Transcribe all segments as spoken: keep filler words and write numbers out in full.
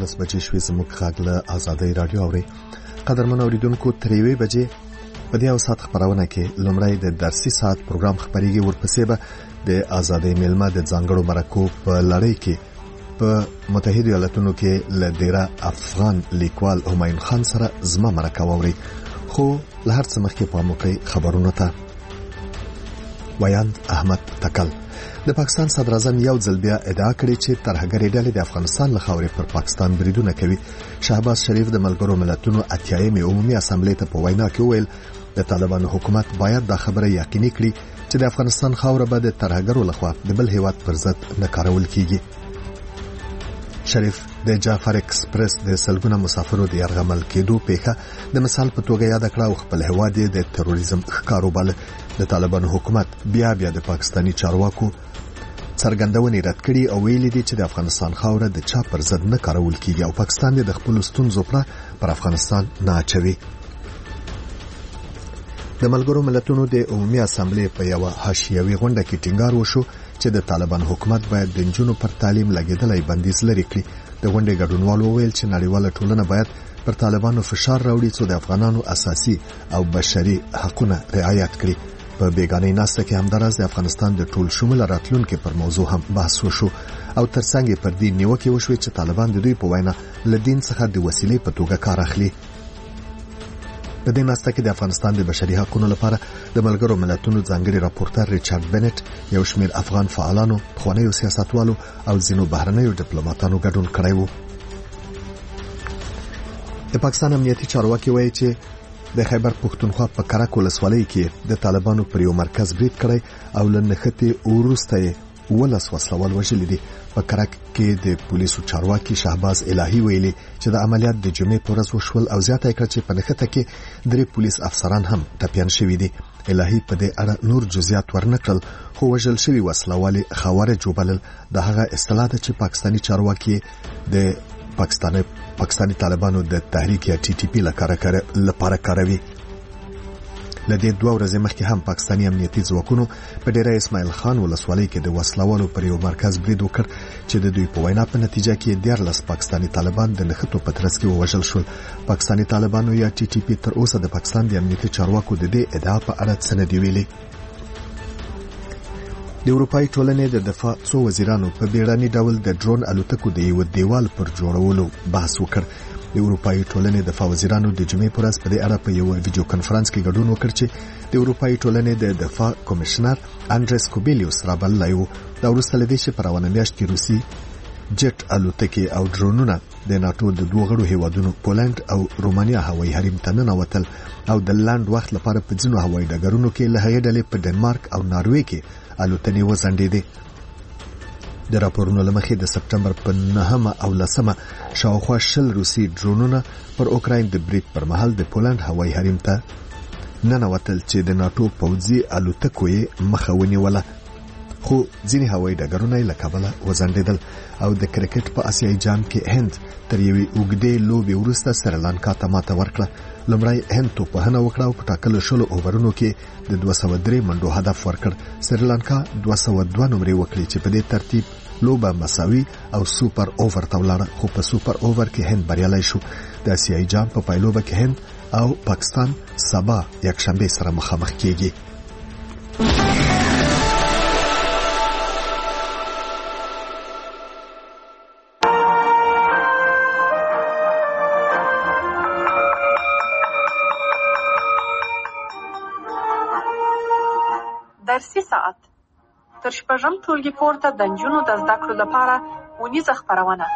یولس بجې شوې. زموږ غږ له آزادۍ راډیو اورئ. قدرمن اوریدونکو، تر یوې بجې په دې اوسات خبرونه کې لومړی د درسي ساعت پروګرام خبرېږي، ورپسې به د آزادۍ میلمه د ځانګړو مرکو په لړۍ کې په متحده ایالاتونو کې له ډیره افغان لیکوال همایون خان سره زما مرکه واوري. خو له هر څه مخکې پام وکړئ خبرونو ته. ویاند احمد تکل د پاکستان صدر اعظم یو ځل بیا ادعا کړې چې ترهګرې ډلې د افغانستان له خاورې پر پاکستان بریدونه کوي. شهباز شریف د ملګرو ملتونو اتیایمې عمومي اسامبلې ته په وینا کې وویل د طالبانو حکومت باید دا خبره یقیني کړي چې د افغانستان خاوره به د ترهګرو لخوا د بل هیواد پر ضد نه کارول کیږي. شریف د جعفر ایکسپریس د سلګونه مسافرو د یرغمل کېدو پیښه د مثال په توګه یاد کړه او خپل هیواد د تروریزم ښکارو بل. د طالبانو حکومت بیا بیا د پاکستانی چارواکو څرګندونې رد کړي او ویلي دي چې د افغانستان خاوره د چا پر ضد نه کارول کیږي او پاکستان د خپل ستونزو پر افغانستان نه اچوي. د ملګرو ملتونو د عمومي اسامبلې په یو حاشیوي غونډه کې ټینګار وشو چې د طالبان حکومت باید د نجونو پر تعلیم لګیدلای بندیز لري کړي. د غونډې ګډونوالو وویل چې نړیواله ټولنه باید پر طالبانو فشار راوړي څو د افغانانو اساسي او بشري حقوقونه رعایت کړي. په بیگانه ناسته کې همدارس د افغانستان د ټول شمول راتلونکو پر موضوع هم بحث وشو او ترڅنګ پر دې نیوکه وشوه چې طالبان د دوی په وینا له دین څخه د وسیلې په توګه کار اخلي. په دې ناسته کې د افغانستان د بشري حقوقو لپاره د ملګرو ملتونو ځانګړي راپورټر ریچارډ بنټ، یو شمېر افغان فعالانو، خوانیو سیاستوالو او ځینو بهرنیو ډیپلوماټانو ګډون کړی و. د پاکستان امنیتي چارواکي وایي چې د خیبر پښتونخوا په کرک ولسوالۍ کې د طالبانو پر یو مرکز برید کړی او له نښتې وروسته ولس وسلوال وژلي دي. په کرک کې د پولیسو چارواکي شهباز الهي ویلي چې د عملیات د جمعې په ورځ وشول او زیاته کړ چې په نښته کې درې پولیس افسران هم ټپیان شوي دي. الهي په دې اړه نور جزئیات ورنکړل، خو وژل شوي وسلوال خوارج وبلل. د هغه اصطلاح ده چې پاکستانی چارواکي د پاکستاني پاکستانی طالبانو د تحریک یا ټي ټي پی لپاره کاروي. لدې دوه ورځې مخکې هم پاکستانی امنیتي ځواکونو په ډیره اسماعیل خان ولسوالۍ کې د وسلوالو پر یو مرکز برید وکړ چې د دوی په وینا په نتیجه کې دیارلس پاکستانی طالبان د نښتو په ترڅ کې ووژل شول. پاکستانی طالبانو یا ټي ټي پی تر اوسه د پاکستان د امنیتي چارواکو د دې ادعا په اړه څه نه دی ویلي. د اروپאי ټولنې د دفاع څو وزیرانو په بیړني ډول د ډرون الوتکو د یو دیوال پر جوړولو بحث وکړ. د اروپאי ټولنې د دفاع وزیرانو د جمعې پر ورځ په دې اړه په یو ویډیو کانفرنس کې ګډون وکړ چې د اروپאי ټولنې د دفاع کمشنر انډریس کوبیلیوس رابللی و. دا وروسته لدې چې په روانه میاشت کې روسي جټ الوتکې او ډرونونه د ناتو د دوه غړو هیوادونو پولند او رومانیا هوایي حریم ته ننوتل او د لاند وخت لپاره په ځینو هوایي ډګرونو کې له هغې ډلې په ډنمارک او ناروې کې الوتنې وځنډېدې. د راپورونو لمخې د سپټمبر په نهمه او لسمه شاوخوا شل روسي ډرونونه پر اوکراین د برید پر مهال د پولند هوایي حریم ته ننوتل چې د ناتو پوځي الوتکو یې مخه ونیوله، خو ځینې هوایي ډګرونه یې له کبله وځنډېدل. او د کرکټ په آسیایي جام کې هند تر یوې اوږدې لوبې وروسته سریلانکا ته ماته ورکړه. لومړی هند توپوهنه وکړه او په ټاکلو شلو اوورونو کې د دوه سوه درې منډو هدف ورکړ. سریلانکا دوه سوه دوه نمرې وکړې چې په دې ترتیب لوبه مساوي او سوپر اوور ته ولاړه، خو په سوپر اوور کې هند بریالی شو. د آسیایي جام په پایلوبه کې هند او پاکستان سبا یکشنبه سره مخامخ کیږي. درسي ساعت تر شپږم ټولګي پورته د نجونو د زده کړو لپاره ونیزه خپرونه.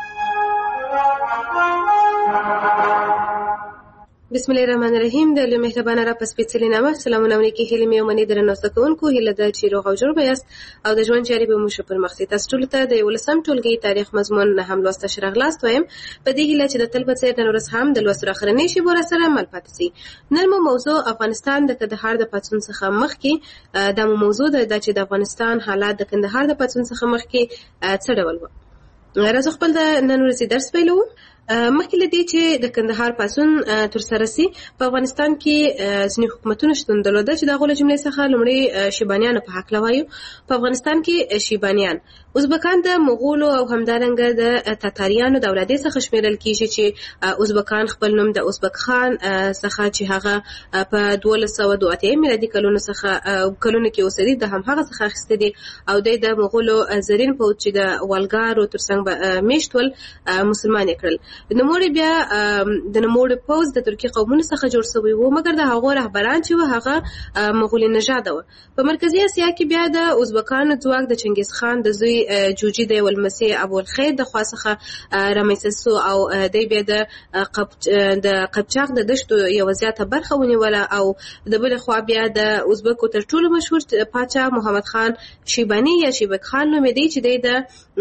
بسم الله الرحمن الرحیم. د لوی مهربانه را پس پیڅلې نامه سلامونه ونکي هلي مې ومني درنو زده کوونکو هیله ده چې روغ او جوړ بیاست او د ژوند چارې به مو ښه پرمخ ځي. تاسو ټولو ته د یولسم ټولګي تاریخ مضمون نه هم لوسته ښه راغلاست وایم په دې هیله چې د تل په څېر نن ورځ هم د لوستلو اخرنۍ شیبو راسره مل پاتې سي. نن مو موضوع افغانستان د کندهار د پاڅون څخه مخکې دا مو موضوع ده چې د افغانستان حالات د کندهار د پاڅون څخه مخکې څه ډول و. راځو خپل د نن ورځې درس پیلوو. مخکې له دې چې د کندهار پاڅون ترسره سي په افغانستان کې ځینې حکومتونه شتون درلوده چې د هغو له جملې څخه لومړی شیبانیانو په هکله وایو. په افغانستان کې شیبانیان ازبکان د مغولو او همدارنګه د تاتاریانو د اولادې څخه شمیرل کیږي چې ازبکان خپل نوم د ازبک خان څخه چې هغه په دولس سوه دوه اتیا میلادي کلونو څخه کلونو کې اوسېدی د همهغه څخه اخیستی دی او د مغولو زرین پوځ چې د والګارو ترڅنګ میشت ول مسلمان یې کړل. نوموړی بیا د نوموړي پوځ د ترکي قومونو څخه جوړ شوی و مګر د هغو رهبران چې و هغه مغولي نژاده و. په مرکزي اسیا کې بیا د ازبکانو ځواک د چنګیز خان د زوی جوجي د ولمسي ابوالخیر د خوا څخه رامنځته سو او دی بیا د د قبچاق د دشتو یوه زیاته برخه ونیوله او د بلې خوا بیا د ازبکو تر ټولو مشهور پاچا محمد خان شیباني یا شیبک خان نومېدی چې دی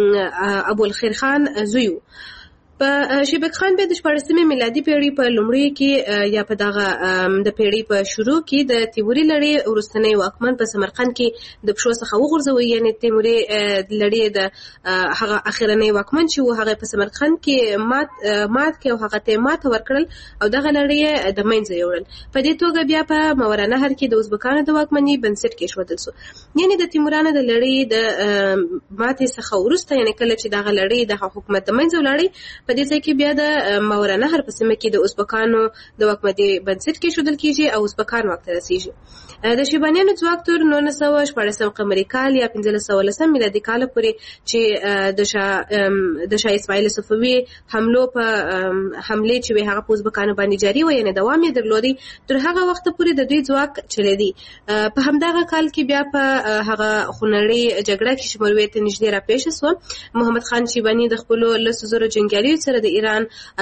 د ابوالخیر خان زوی و. په شیبک خان بیا د شپاړسمې میلادي پیړۍ په لومړیو کې یا په دغه د پیړۍ په شروع کې د تیموري لړۍ وروستنی واکمن په سمرقند کې د پښو څخه وغورځوي، یعنې تیموري لړۍ د هغه اخرنی واکمن چې و هغه په سمرقند کې مات مات کې او هغه ته ماته ورکړل او دغه لړۍ د منځه یوړل. په دې توګه بیا په ماوراءنهر کې د ازبکانو د واکمنۍ بنسټ کېښودل سو. یعنې د تیمورانو د لړۍ د ماتې څخه وروسته، یعنې کله چې دغه لړۍ د حکومت د منځه ولاړی، په دې ځای کې بیا د ماوراءنهر په سیمه کې د ازبکانو د واکمنۍ بنسټ کېښودل کېږي او ازبکان واک ته رسېږي. د شیبانیانو ځواک تر نولس سوه شپاړسم قمري کال یا پنځلس سوه لسم میلادي کاله پورې چې د شاه د شاه اسماعیل صفوي حملو په حملې چې وې هغه په ازبکانو باندې جاري و، یعنې دوام یې درلودی. تر هغه وخته پورې د دوی ځواک چلیدي. په همدغه کال کې بیا په هغه خونړۍ جګړه کې چې مروې ته نږدې راپېښه سوه، محمد خان شیباني د خپلو لسو زرو جنګیالیو سره د ایران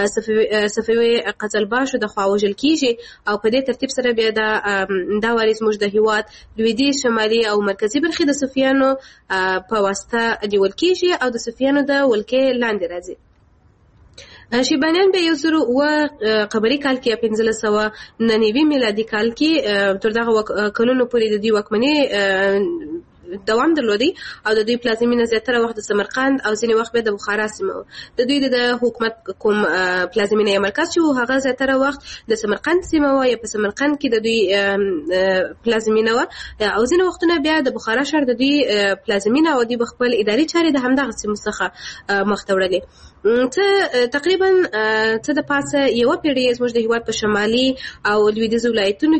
صفوي قزلباشو د خوا وژل کېږي او په دې ترتیب سره بیا دا واري زموږ د هېواد لویدیځ، شمالي او مرکزي برخې د صفویانو په واسطه نیول کېږي او د صفویانو د ولکې لاندې راځي. شیبانیان به یو زر اوه قمري کال کې یا پنځلس سوه نهه نوي میلادي کال کې تر دغه کلونو پورې د دوی واکمنۍ دوام درلودی او د دوی پلازمینه زیاتره وخت د سمرقند او ځینې وخت به د بخارا سیمه و. د دوی د حکومت کوم پلازمینه یا مرکز چې و هغه زیاتره وخت د سمرقند سیمه و یا په سمرقند کې د دوی پلازمینه و او ځینې وختونه بیا د بخارا ښار د دوی پلازمینه او دوی به خپل اداري چارې د همدغه سیمو څخه مخ ته وړلې. څه تقریبا څه د پاسه یوه پیړۍ زموږ د هېواد په شمالي او لویدیځو ولایتونو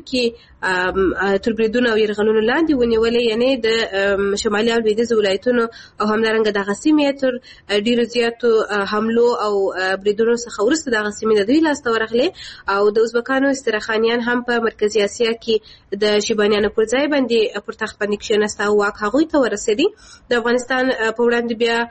کې تر بریدونو او یرغلونو لاندې ونیولې، یعنې د شمالي او لویدیځو ولایتونو او همدارنګه دغه سیمې تر ډېرو زیاتو حملو او بریدونو څخه وروسته دغه سیمې د دوی لاسته ورغلې او د ازبکانو استرخانیان هم په مرکزي اسیا کې د شیبانیانو پر ځای باندې پر تخت باندې کښېناسته او واک هغوی ته ورسېدی. د افغانستان په وړاندې بیا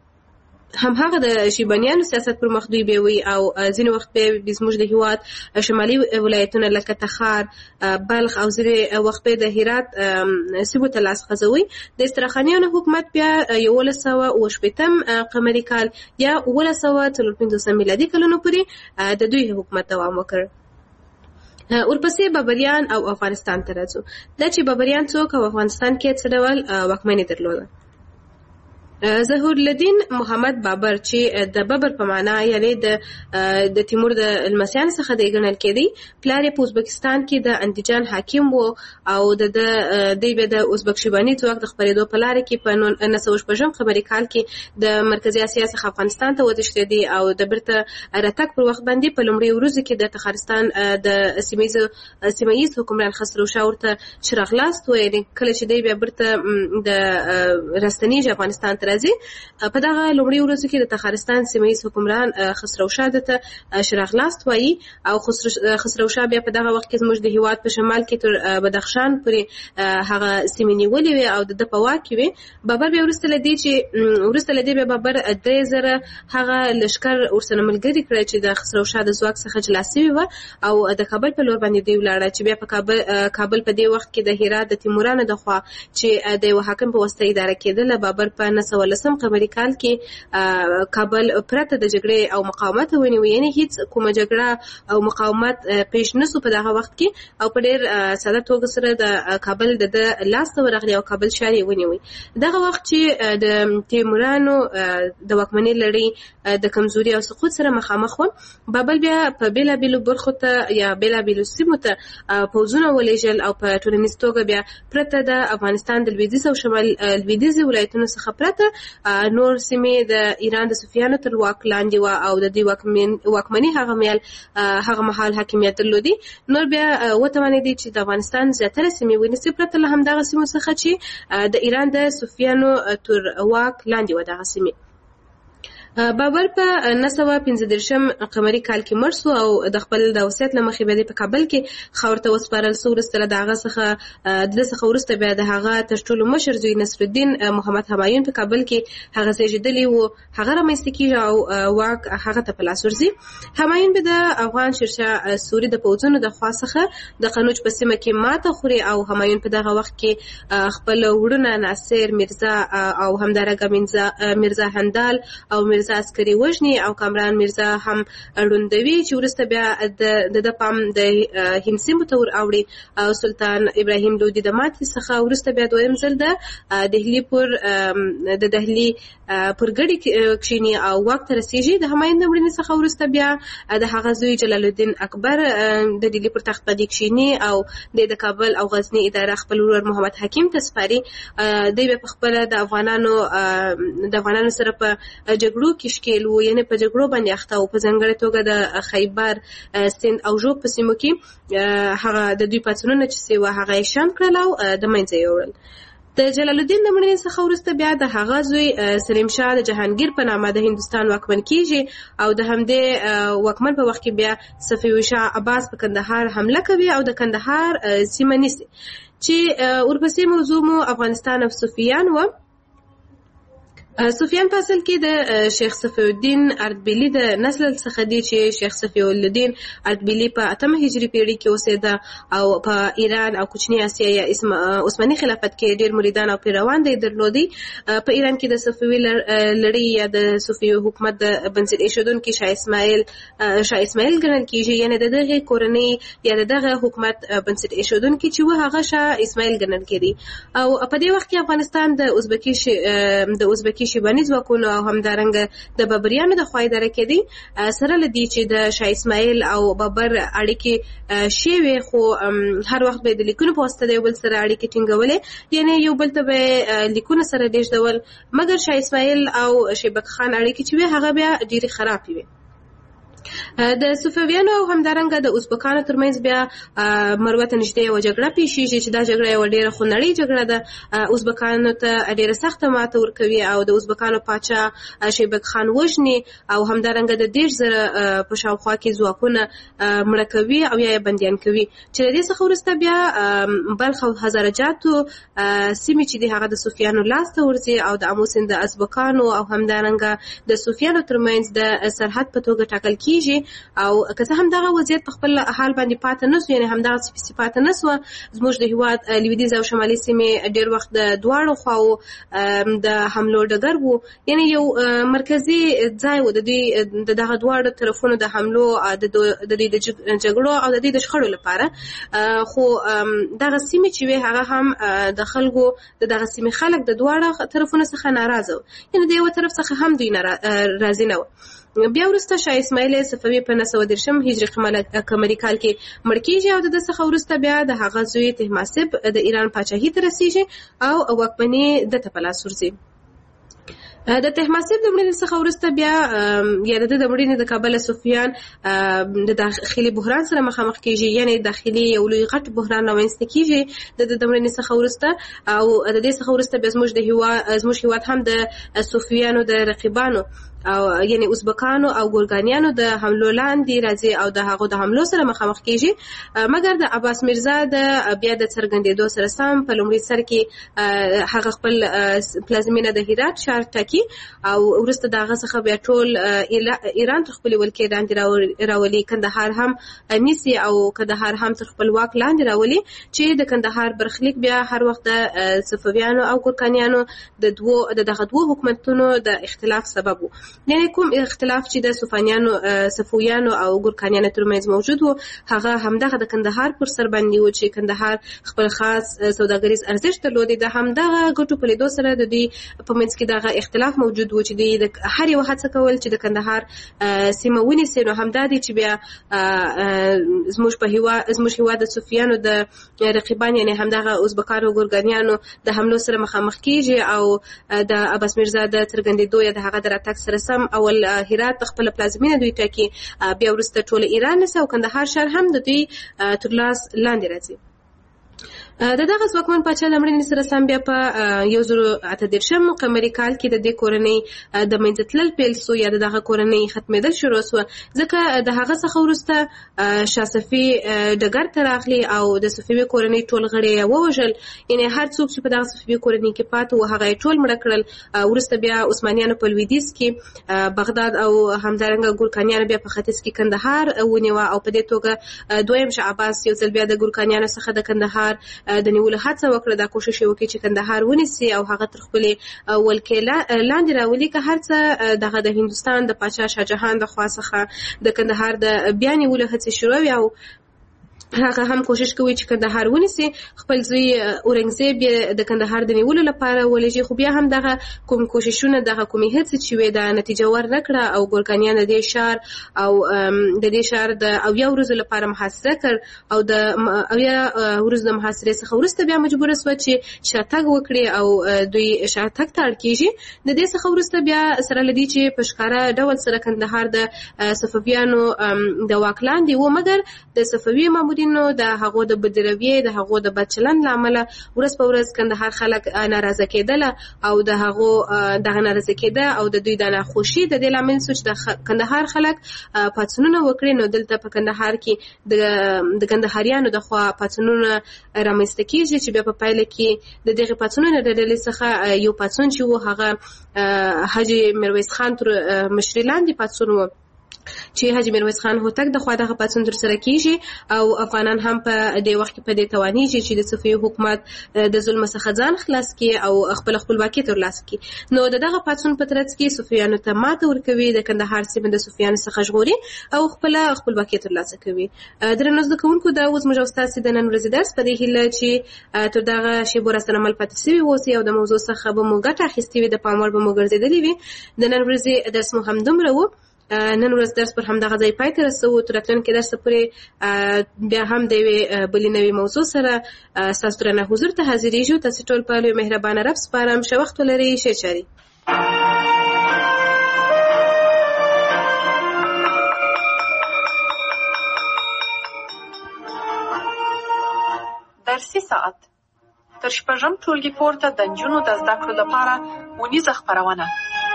هم هغه د شیبانیانو سیاست پر مخ دوی بیوي او ځینې وخت به زموږ د هېواد شمالي ولایتونه لکه تخار، بلخ او ځینې وخت به د هرات سیمو ته لاس غځوي. د استرخانیانو حکومت بیا یولس سوه اوه شپېتم قمري کال یا اوولس سوه څلور پنځوسم میلادي کلونو پورې د دوی حکومت دوام وکړ. ورپسې بابریان او افغانستان ته راځو. دا چې بابریان څوک او افغانستان کې څه ډول واکمني درلوده. ظهور الدین محمد بابر چې د بابر په معنا یعنی د د تیمور د لمسیانو څخه دی ګڼل کېدی. پلار یې په ازبکستان کې د اندیجان حاکم و او د دوی به د ازبک شیباني ځواک د خپرېدو په لاره کې په نهه سوه شپږم قمري کال کې د مرکزي اسیا څخه افغانستان ته وتښتېدی او د بیرته راتګ پر وخت باندې په لومړي ورځو کې د تخارستان د سیمه ییز حکمران خسرو شاه ورته چې راغلاست و، یعنې کله چې دی بیا بیرته د راستنیږي افغانستان ته راځي. په دغه لومړي ورځو کې د تخارستان سیمه ییز حکمران خسرو شاه ته شراغلاست وایي او خسرو شاه بیا په دغه وخت کې زموږ د هېواد په شمال کې تر بدخشان پورې هغه سیمې نیولې وې او د ده په واک کې وې. بابر بیا وروسته له دې چې وروسته له دې بیا بابر درې زره هغه لښکر ورسره ملګري کړی چې د خسرو شاه د ځواک څخه جلا سوي وه او د کابل په لور باندې دوی ولاړه چې بیا په کابل کابل په دې وخت کې د هرات د تیمورانو د خوا چې د یوه حاکم په واسطه اداره کېدله. بابر په نهه سوه لسم قمري کال کې کابل پرته د جګړې او مقاومت ونیو، یعنې هیڅ کومه جګړه او مقاومت پیش نسو په دغه وخت کې، او په ډېر ساده توګه سره د کابل د لاس ته ورغلی او کابل ښار یې ونیوی. دغه وخت چې د تیمورانو د واکمنۍ لړۍ د کمزوري او سقوط سره مخامخ و، بابل بیا په بېلابېلو برخو ته یا بېلابېلو سیمو ته پوځونه ولېږل او په ټولنیز توګه بیا پرته د افغانستان د لویدیځ او شمال لویدیځ ولایتونو څخه پرته نور سیمې د ایران د صفویانو تر واک لاندې وه او د دوی واکمني هغه مهال هغه مهال حاکمیت درلودي. نور بیا وتوانېدي چې د افغانستان زیاتره سیمې ونیسي پرته له همدغه سیمو څخه چې د ایران د صفویانو تر واک لاندې وه دغه سیمې. بابر په نهه سوه پنځه دېرشم قمري کال کې مړ شو او د خپل د وصیت له مخې بیا په کابل کې خاورو ته وسپارل شو. وروسته له د هغه څخه د ده څخه وروسته بیا د هغه تر ټولو مشر زوی نصرالدین محمد همایون په کابل کې هغه زېږېدلی و، هغه رامنځته کېږي او واک هغه ته په لاس ورځي. همایون به د افغان شیرشاه سوري د پوځونو د خوا څخه د قنوج په سیمه کې ماته خوري او همایون په دغه وخت کې خپل وروڼه ناصر میرزا او همدارنګه میرزا هندال او میرزا عسکري وژني او کامران میرزا هم ړوندوي، چې وروسته بیا د د پام د هند سیمو ته ور اوړي او سلطان ابراهیم لودي د ماتې څخه وروسته بیا دویم ځل د دهلي پر د دهلي پر ګډې کښیني او واک ته رسېږي. د همایون د مړینې څخه وروسته بیا د هغه زوی جلال الدین اکبر د دهلي پر تخت باندې کښیني او د کابل او غزني اداره خپل ورور محمد حکیم ته سپاري. دوی بیا په خپله د افغانانو د افغانانو سره په جګړو کې شکیل وو، یعنې په جګړو باندې اخته وو، په ځانګړې توګه د خیبر سند او ژوب په سیمو کې هغه د دوی پاڅونونه چې سوي وه هغه یې شنډ کړل او د منځه یې وړل. د جلال الدین د مړینې څخه وروسته بیا د هغه زوی سلیم شاه د جهانګیر په نامه د هندوستان واکمن کیږي او د همدې واکمن په وخت کې بیا صفوي شاه عباس په کندهار حمله کوي او د کندهار سیمه نیسي، چې ورپسې موضوع مو افغانستان او صفویان و. صفویان په اصل کې د شیخ صفی الدین اردبیلي د نسل څخه دي، چې شیخ صفی الدین اردبیلي په اتمه هجري پیړۍ کې اوسېده او په ایران او کوچني اسیا یا عثماني خلافت کې ډېر مریدان او پیروان دی درلودي. په ایران کې د صفوي لړۍ یا د صفوي حکومت د بنسټ ایښودونکي شاه اسماعیل شاه اسماعیل ګڼل کېږي، یعنې د دغې کورنۍ یا د دغه حکومت بنسټ ایښودونکي چې و هغه شاه اسماعیل ګڼل کېدی. او په دې وخت کې افغانستان د ازبکي د ازبکي شیباني ځواکونو او همدارنګه د بابریانو د خوا اداره کېدی. سره له دې چې د شاه اسماعیل او بابر اړیکې شوې، خو هر وخت به د لیکونو په واسطه د یو بل سره اړیکې ټینګولې، یعنې یو بل ته به لیکونه سره لېږدول، مګر شاه اسماعیل او شیبک خان اړیکې چې وې هغه بیا ډېرې خرابې وې. د صفویانو او همدارنګه د ازبکانو ترمنځ بیا مروه ته نږدې یوه جګړه پیښیږي، چې دا جګړه یوه ډېره خونړۍ جګړه ده. ازبکانو ته ډېره سخته ماته ورکوي او د ازبکانو پاچا شیبک خان وژني او همدارنګه د دېرش زره په شاوخوا کې ځواکونه مړه کوي او یا یې بندیان کوي، چې د دې څخه وروسته بیا بلخ او هزارجاتو سیمې چې دي هغه د صفویانو لاس ته ورځي او د امو سیند د ازبکانو او همدارنګه د صفویانو ترمنځ د سرحد په توګه ټاکل کیږي. او که څه هم دغه وضعیت په خپل حال باندې پاتې نه سو، یعنې همدغه سپیسي پاتې نه سوه. زموږ د هېواد لویدیځ او شمالي سیمې ډېر وخت د دواړو خواو د حملو ډګر و، یعنې یو مرکزي ځای و د دوی د دغه دواړو طرفونو د حملو د دوی د جګړو او د دوی د شخړو لپاره. خو دغه سیمې چې وې هغه هم د خلکو د دغه سیمې خلک د دواړو طرفونو څخه ناراضه و، یعنې د یوه طرف څخه هم دوی راضي نه و. بیا وروسته شاه اسماعیل صفوي په نهه سوه دېرشم هجري قمري کال کې مړ کېږي او د ده څخه وروسته بیا د هغه زوی طهماسب د ایران پاچاهي ته رسېږي او واکمني ده ته په لاس ورځي. د طهماسب د مړینې څخه وروسته بیا یا د ده د مړینې د کابل صفویان د داخلي بحران سره مخامخ کېږي، یعنې داخلي یو لوی غټ بحران رامنځته کېږي د ده د مړینې څخه وروسته. او د دې څخه وروسته بیا زموږ د هېواد زموږ هېواد هم د صفویانو د رقیبانو او یعنی ازبکانو او ګورګانیانو د حملو لاندې راځي او د هغو د حملو سره مخامخ کېږي. مګر د عباس میرزا د بیا د څرګندېدو سره سم په لومړي سر کې هغه خپل پلازمینه د هرات ښار شهر ټاکي او وروسته دغه څخه بیا ټول ایران تر خپل ولکې لاندې راولي، کندهار هم نیسي او کندهار هم تر خپل واک لاندې راولي، چې د کندهار برخلیک بیا هر وخت د صفویانو او ګورکانیانو د دوو د دغه دوو حکومتونو د اختلاف سبب و. یعنی کوم اختلاف چې د صفویانو صفویانو او ګورکانیانو ترمنځ موجود و هغه همدغه د کندهار پر سر باندې و چې کندهار خپل خاص سوداګریز ارزښت درلود. د همدغه ګټو په لیدو سره د دې په منځ کې دغه اختلاف موجود و چې د هر یو هڅه کول چې د کندهار سیمه ونیسي. نو همدا دی چې بیا زموږ په هیواد زموږ هیواد د صفویانو د رقیبان یعنی همدغه ازبکانو ګورکانیانو د حملو سره مخامخ کیږي او د عباس میرزا د څرګندېدو یا د هغه د راتګ سره سم اول هرات خپل پلازمینه دوی ټاکي، بیا وروسته ټول ایران نیسي او کندهار ښار هم د دوی تر لاس لاندې راځي. د دغه ځواکمن پاچا د مړینې سره سم بیا په یو زر اته دېرشم قمري کال کې د دې کورنۍ د منځه تلل پیل سو یا د دغه کورنۍ ختمېدل شروع سوه، ځکه د هغه څخه وروسته شاه صفي ډګر ته راغلي او د صفوي کورنۍ ټول غړي یې ووژل. یعنې هر څوک چې په دغه صفوي کورنۍ کې پاتې وو هغه یې ټول مړه کړل. وروسته بیا عثمانیانو په لویدیځ کې بغداد او همدارنګه ګورکانیانو بیا په ختیځ کې کندهار ونیوه او په دې توګه دویم شاه عباس یو ځل بیا د ګورکانیانو څخه د کندهار د نیولو هڅه وکړه، دا کوشش یې وکړي چې کندهار ونیسي او هغه تر خپلې ولکې لاندې راولي. که هر څه دغه د هندوستان د پاچا شاه جهان د خوا څخه د کندهار د بیا نیولو هڅې شروع وي او هغه هم کوشش کوي چې کندهار ونیسي. خپل زوی اورنګزیب د کندهار د نیولو لپاره ولېږي، خو بیا هم دغه کوم کوششونه دغه کومې هڅې چې وې د نتیجه ور نه کړه او ګورکانیان د دې ښار او د دې ښار د اویا ورځو لپاره محاصره کړ او د اویا ورځو د محاصرې څخه وروسته بیا مجبوره سوه چې شاتګ وکړي او دوی شاتګ ته اړ کېږي. د دې څخه وروسته بیا سره له دې چې په ښکاره ډول سره کندهار د صفویانو د واک لاندې و، مګر د صفوي مامورینو د هغو د بدرویې د هغو د بد چلند له امله ورځ په ورځ کندهار خلک ناراضه کېدله او د هغو دغه ناراضه کېده او د دوی د ناخوښي د دې لامل سو چې د کندهار خلک پاڅونونه وکړي. نو دلته په کندهار کې د کندهاریانو د خوا پاڅونونه رامنځته کېږي چې بیا په پایله کې د دغې پاڅونونو د ډلې څخه یو پاڅون چې و هغه حاجي میرویس خان تر مشرۍ لاندې پاڅون و چې حاجي میرویس خان هوتک د خوا دغه پاڅون ترسره کیږي او افغانان هم په دې وخت کې په دې توانیږي چې د صفوي حکومت د ظلم څخه ځان خلاص کړي او خپل خپلواکي ترلاسه کړي. نو د دغه پاڅون په ترڅ کې صفویانو ته ماته ورکوي، د کندهار سیمه د صفویانو څخه ژغوري او خپل خپلواکي ترلاسه کوي. درنو زده کوونکو، دا اوس موږ ستاسو د نن ورځې درس په دې هیله چې تر دغه شیبو راسره عمل پاتې شوي اوسئ او د موضوع څخه به مو ګټه اخیستې وي، د پام وړ به مو ګرځېدلې وي. د نن ورځې درس مو همدومره و. نن ورځ درس پر همدغه ځای پای ته رسوو. تر راتلونکي درسه پورې بیا هم د یوې بلې نوې موضوع سره ستاسو درنه حضور ته حاضرېږو. تاسې ټول په لوی مهربانه رب سپارم. ښه وخت ولرئ. ښې چارې. درسي ساعت تر شپږم ټولګي پورته د نجونو د زده کړو لپاره ونیزه خپرونه.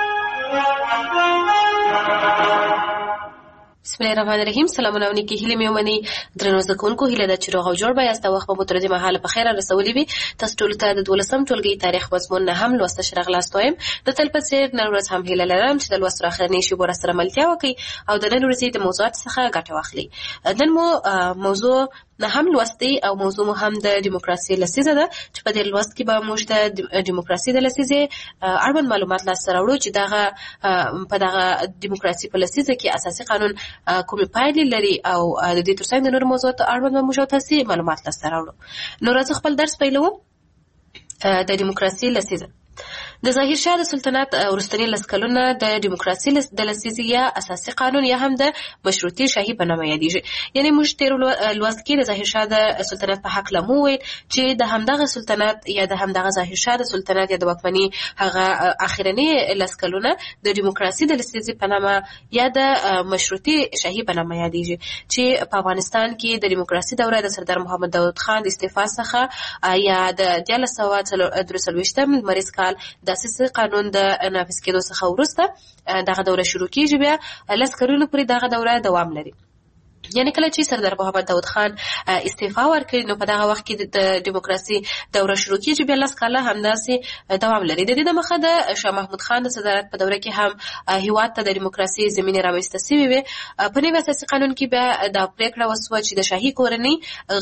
بسم الله الرحمن الرحیم. سلامونه او نیکې هیلې مې ومنئ. درنو زده کوونکو، هیله ده چې روغ او جوړ به یاست او وخت به مو تر دې مهاله په خیره رسولی وي. تاسو ټولو ته د دولسم ټولګي تاریخ مضمون نه هم لوستش راغلاست وایم. د تل په څېر نن ورځ هم هیله لرم چې د لوستو اخرنۍ شیبو راسره ملتیا وکړئ او د نن ورځې د موضوعاتو څخه ګټه واخلئ. نن مو موضوع نه هم لوستي او موضوع مو هم د دیموکراسي لسیزه ده چې په دې لوست کې به موږ د دیموکراسي د لسیزې اړوند معلومات لاسته راوړو چې دغه په دغه دیموکراسي په لسیزه کې اساسي قانون کومې پایلې لري او د دې ترڅنګ د نورو موضوعاتو اړوند به موږ تاسې معلومات لاسته راوړو. نو راځو خپل درس پیلوو. د دیموکراسي لسیزه د ظاهر شاه د سلطنت وروستني لس کلونه د دیموکراسي د لسیزې یا اساسي قانون یا هم د مشروطي شاهي په نامه یادېږي. یعنې موږ تېر لوست کې د ظاهر شاه د سلطنت په هکله مو وویل چې د همدغه سلطنت یا د همدغه ظاهر شاه د سلطنت یا د واکمني هغه اخرني لس کلونه د دیموکراسي د لسیزې په نامه یا د مشروطي شاهي په نامه یادېږي چې په افغانستان کې د دیموکراسي دوره د سردار محمد داود خان د استعفا څخه یا د دیارلس سوه درې څلوېښتم لمریز کال د اساسي قانون د نافذ کېدو څخه وروسته دغه دوره شروع کېږي. بیا لس کلونو پورې دغه دوره دوام لري. یعنی کله چې سردار محمد داود خان استعفا ورکړي نو په دغه وخت کې د دیموکراسي دوره شروع کیږي بیا لس کاله همداسې دوام لري. د دې د مخه د شاه محمود خان د صدارت په دوره کې هم هیواد ته د دیموکراسي زمینې رامنځته شوې وې. په نوي اساسي قانون کې بیا دا پریکړه وسوه چې د شاهي کورنۍ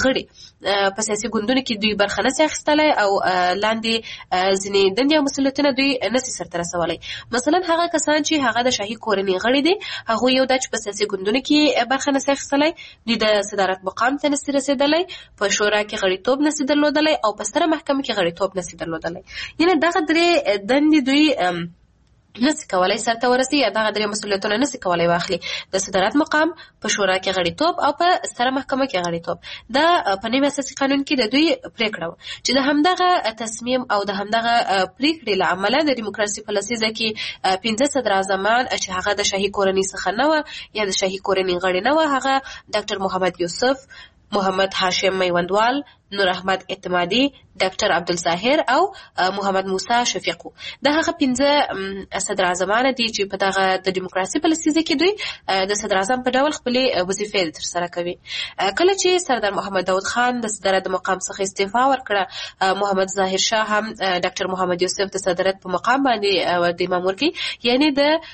غړي په سیاسي ګوندونو کې دوی برخه نشي اخیستلی او لاندې ځینې دندې او مسؤلیتونه دوی نشي سرته رسولی. مثلا هغه کسان چې هغه د شاهي کورنۍ غړي دي هغوی یو دا چې په سیاسي ګوندونو کې برخه نشي اخیستلی دوی د صدارت مقام ته نشي رسېدلی، په شورا کې غړیتوب نشي درلودلی او په ستره محکمه کې غړیتوب نشي درلودلی. یعنې دغه درې دندې دوی نشي کولای سرته ورسي یا دغه درې مسؤلیتونه نشي کولای واخلي، د صدارت مقام، په شورا کې غړیتوب او په ستره محکمه کې غړیتوب. دا په نوي اساسي قانون کې د دوی پریکړه وه چې د همدغه تصمیم او د همدغه پریکړې له امله د دیموکراسي په لسیزه کې پنځه صدراعظمان چې هغه د شاهي کورنۍ څخه نه وه یا د شاهي کورنۍ غړي نه وه، هغه ډاکټر محمد یوسف، محمد هاشم میوندوال، نور احمد اعتمادي، ډاکټر عبدالظاهر او محمد موسی شفیق. دا هغه پنځه صدراعظمان دي چې په دغه د دیموکراسي په لسیزه کې دوی د صدراعظم په ډول خپلې وظیفې ترسره کوي. کله چې سردار محمد داود خان د صدارت د مقام څخه استعفا ورکړه، محمد ظاهر شاه هم ډاکټر محمد یوسف د صدارت په مقام باندې د مامور کړي. یعنی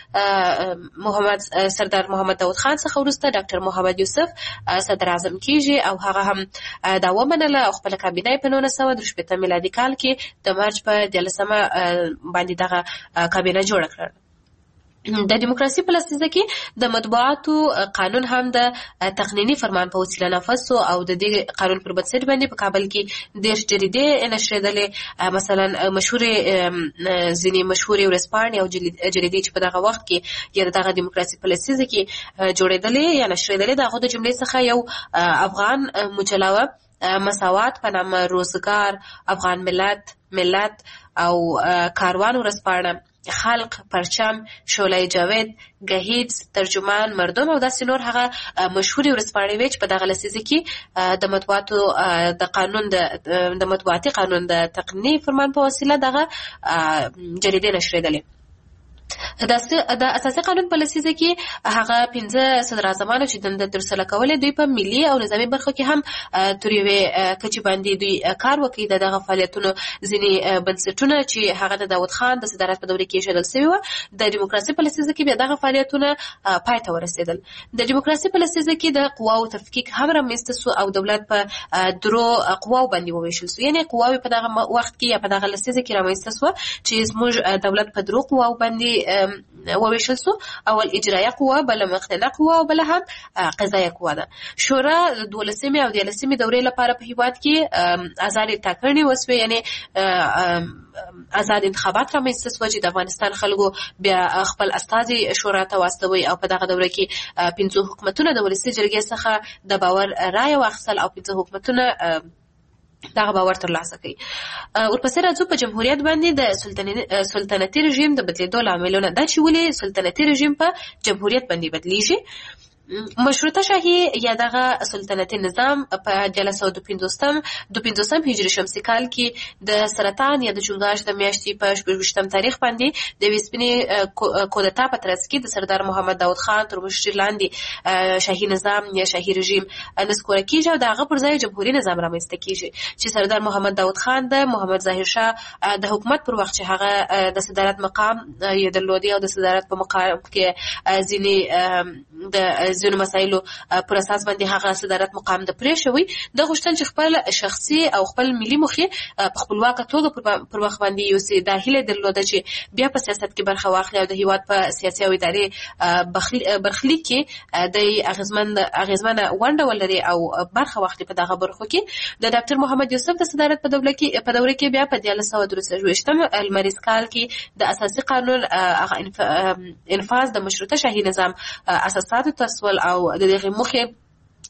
د محمد سردار محمد داود خان څخه وروسته ډاکټر محمد یوسف صدراعظم کیږي او هغه هم دا ومنله او خپل کابینه په نولس سوه درې شپېته میلادي کال کې د مارچ په دیارلسمه باندې دغه کابینه جوړه کړه. د دیموکراسي په لسیزه کې د مطبوعاتو قانون هم د تقنیني فرمان په وسیله نافذ شو او د دې قانون پر بنسټ باندې په کابل کې دېرش جریدې نشریدلې، مثلا مشهورې ځینې مشهورې ورځپاڼې او جریدې چې په دغه وخت کې یا دغه دیموکراسي په لسیزه کې جوړېدلې یا نشریدلې د هغو د جملې څخه یو افغان مجله وه، مساوات په نامه، روزګار، افغان ملت، ملت او کاروان ورځپاڼه، خلق، پرچم، شعله جاوید، گهیز، ترجمان، مردم او داسې نور هغه مشهورې ورځپاڼې وې چې په دغه لسیزه کې د مطبوعاتو د قانون د مطبوعاتي قانون د تقنیني فرمان په وسیله دغه جریدې نشریدلې. د اساسي قانون په لسیزه کې هغه پنځه صدراعظمانو چې دنده ترسره کولې دوی په ملي او نظامي برخو کې هم تر یوې کچې باندې دوی کار وکړي. د دغه فعالیتونو ځینې بنسټونه چې هغه د داود خان د صدارت په دوره کې ایښودل سوي وه، د دیموکراسي په لسیزه کې بیا دغه فعالیتونه پای ته ورسېدل. د دیموکراسي په لسیزه کې د قواو تفکیک هم رامنځته سو او دولت په درو قواو باندې وویشل سو. یعنې قواوې په دغه وخت کې یا په دغه لسیزه کې رامنځته سوه چې زموږ دولت په درو قواو باندې وویشل سو. اول اجرایه قوه، بله مخننه قوه او بله هم قضایه قوه ده. شورا د دولسمې او دیارلسمې دورې لپاره په هیواد کې آزادې ټاکنې وسوې، یعنې آزاد انتخابات رامنځته سوه چې د افغانستان خلکو بیا خپل استازي شورا ته واستوي او په دغه دوره کې پنځه حکومتونه د ولسي جرګې څخه د باور رایه واخیستل او پنځه حکومتونه دغه باور ترلاسه کوي. ورپسې راځو په جمهوریت باندې د سلطنتي رژیم د بدلیدو لاملونه. دا چې ولې سلطنتي رژیم په جمهوریت باندې بدلیږي؟ مشروطه شاهي یا دغه سلطنتي نظام په دیارلس سوه دوه پنځوسم دوه پنځوسم هجري شمسي کال کې د سرطان یا د چنګاښ د میاشتې په شپږویشتم تاریخ باندې د یوې سپینې کودتا په ترڅ کې د سردار محمد داود خان تر مشرۍ لاندې شاهي نظام یا شاهي رژیم نسکوره کېږي او د هغه پر ځای جمهوري نظام رامنځته کېږي چې سردار محمد داود خان د محمد ظاهر شاه د حکومت پر وخت چې هغه د صدارت مقام یې درلودی او د صدارت په مقام کې ځینې د ځینو مسایلو پر اساس باندې هغه صدارت مقام د پرې شوی، د غوښتل چې خپل شخصي او خپل ملي موخې په خپلواکه توګه پر مخ باندې یوسي. دا هیله درلوده چې بیا په سیاست کې برخه واخلي او د هیواد په سیاسي او اداري برخلیک کې د اغیزمن اغیزمنه ونډه ولري او برخه واخلي په دغه برخو کې. د ډاکټر محمد یوسف د صدارت په دوره کې په دوره کې بیا په دیارلس سوه درې څلوېښتم لمریز کال کې د اساسي قانون انفاذ د مشروطه شاهي نظام اساساتو تسول او د دغه مخې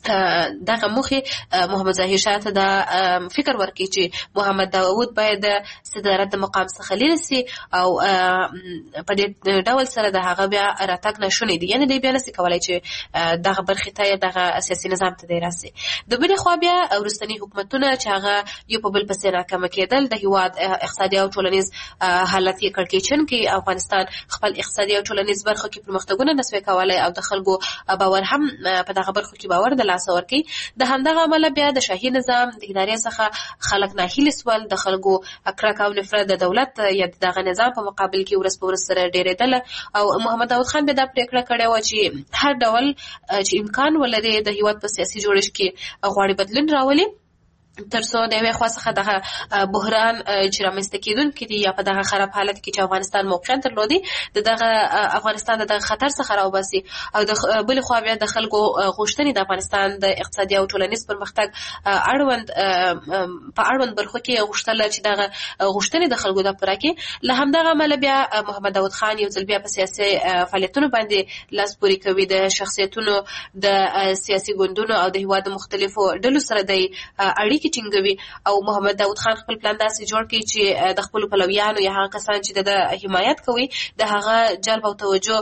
دغه موخه محمد ظاهر شاه ته د فکر ورکړي چې محمد داوود باید صدارت د مقام څخه لرې سي او په دې ډول سره د هغه بیا راتګ نشونی دی، یعنی دی بیا نسي کولای چې دغه برخې ته دغه سیاسي نظام ته دی راسي. د بلې خوا بیا وروستني حکومتونه چې هغه یو په بل پسې ناکامه کېدل، د هیواد اقتصادي او ټولنیز حالت یې کړکېچن کې افغانستان خپل اقتصادي او ټولنیز برخو کې پرمختګونه نسوي کولای او د خلکو باور هم په دغه برخو کې باور د لاس ورکړي. د همدغه عمله بیا د شاهي نظام د ادارې څخه خلک ناهیلي سول، د خلکو کرکه او نفرت د دولت یا دغه نظام په مقابل کې ورځ په ورځ سره ډېرېدله او محمد داود خان بیا دا پرېکړه کړې وه چې هر ډول چې امکان ولري د هیواد په سیاسي جوړښت کې غواړي بدلون راولي، تر څو د یوې خوا څخه دغه بحران چې رامنځته کېدونکی دی یا په دغه خراب حالت کې چې افغانستان موقعیت درلودي د دغه افغانستان د دغه خطر څخه راوباسي، او د بلې خوا بیا د خلکو غوښتنې د افغانستان د اقتصادي او ټولنیز پرمختګ اړوند په اړوند برخو کې غوښتله چې دغه غوښتنې د خلکو د پوره کړي. له همدغه امله بیا محمد داود خان یو ځل بیا په سیاسي فعالیتونو باندې لاس پورې کوي، د شخصیتونو د سیاسي ګوندونو او د هیواد مختلفو ډلو سره د اړیکې ټینګوي او محمد داود خان خپل پلان داسې جوړ کړي چې د خپلو پلویانو یا هغه کسان چې د حمایت کوي د هغه جلب او توجه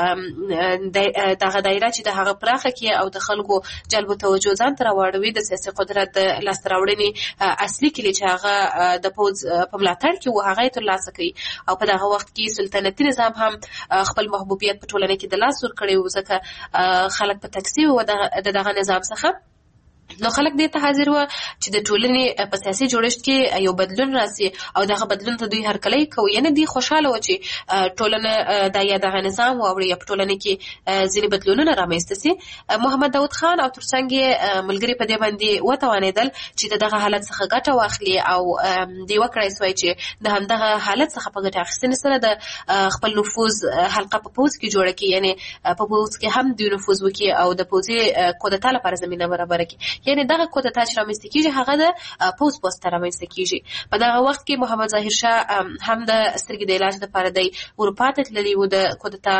دغه دایره چې د هغه پراخه کړي او د خلکو جلب او توجه ځان ته راوړوي د سیاسي قدرت د لاسته راوړنې اصلي کلي چې هغه د پوځ په ملاتړ کې و هغه یې ترلاسه کوي. او په دغه وخت کې سلطنتي نظام هم خپل محبوبیت په ټولنه کې د لاس ورکړی و، ځکه خلک په تکسي و د دغه نظام څخه. نو خلک دې ته حاضر و چې د ټولنې په سیاسي جوړښت کې یو بدلون راسي او دغه بدلون ته دوی هرکلی کوي، یعنی دوی خوشاله و چې ټولنه د یا دغه نظام واوړي یا په ټولنه کې ځینې بدلونونه رامنځته سي. محمد داود خان او ترڅنګ یې ملګري په دې باندې وتوانېدل چې د دغه حالت څخه ګټه واخلي او دوی وکړای سوی چې د همدغه حالت څخه په ګټه اخیستنې سره د خپل نفوذ حلقه په پوځ کې جوړه کړي، یعنی په پوځ کې هم دوی نفوذ وکړي او د پوځي کودتا لپاره زمینه برابره کړي. یعنی دغه کودتا چې رامنځته کېږي هغه د پوځ پوسته رامنځته کېږي. په دغه وخت کې محمد ظاهر شاه هم د سترګې د علاج لپاره دی اروپا ته تللی و، د کودتا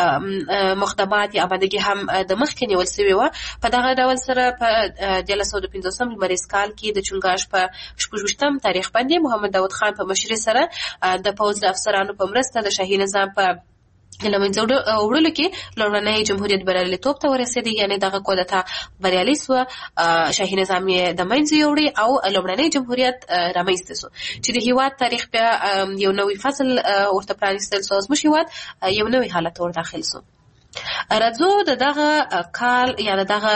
مقدمات یا آمادګي هم د مخکې نیول سوې وه. په دغه ډول سره په دیارلس سوه پنځوسم لمریز کال کې د چنګاښ په شپږویشتم تاریخ باندې محمد داود خان په مشرۍ سره د پوځ د افسرانو په مرسته د شاهي نظام په له منځه وړلو کې لومړنی جمهوریت بریالیتوب ته ورسېدی، یعنې دغه کودتا بریالۍ سوه، شاهي نظام یې د منځه یوړی او لومړنی جمهوریت رامنځته سو چې د هیواد تاریخ بیا یو نوی فصل ورته پرانیستل سو، زموږ هیواد یو نوی حالت ور داخل سو. راځو د دغه کال یا د دغه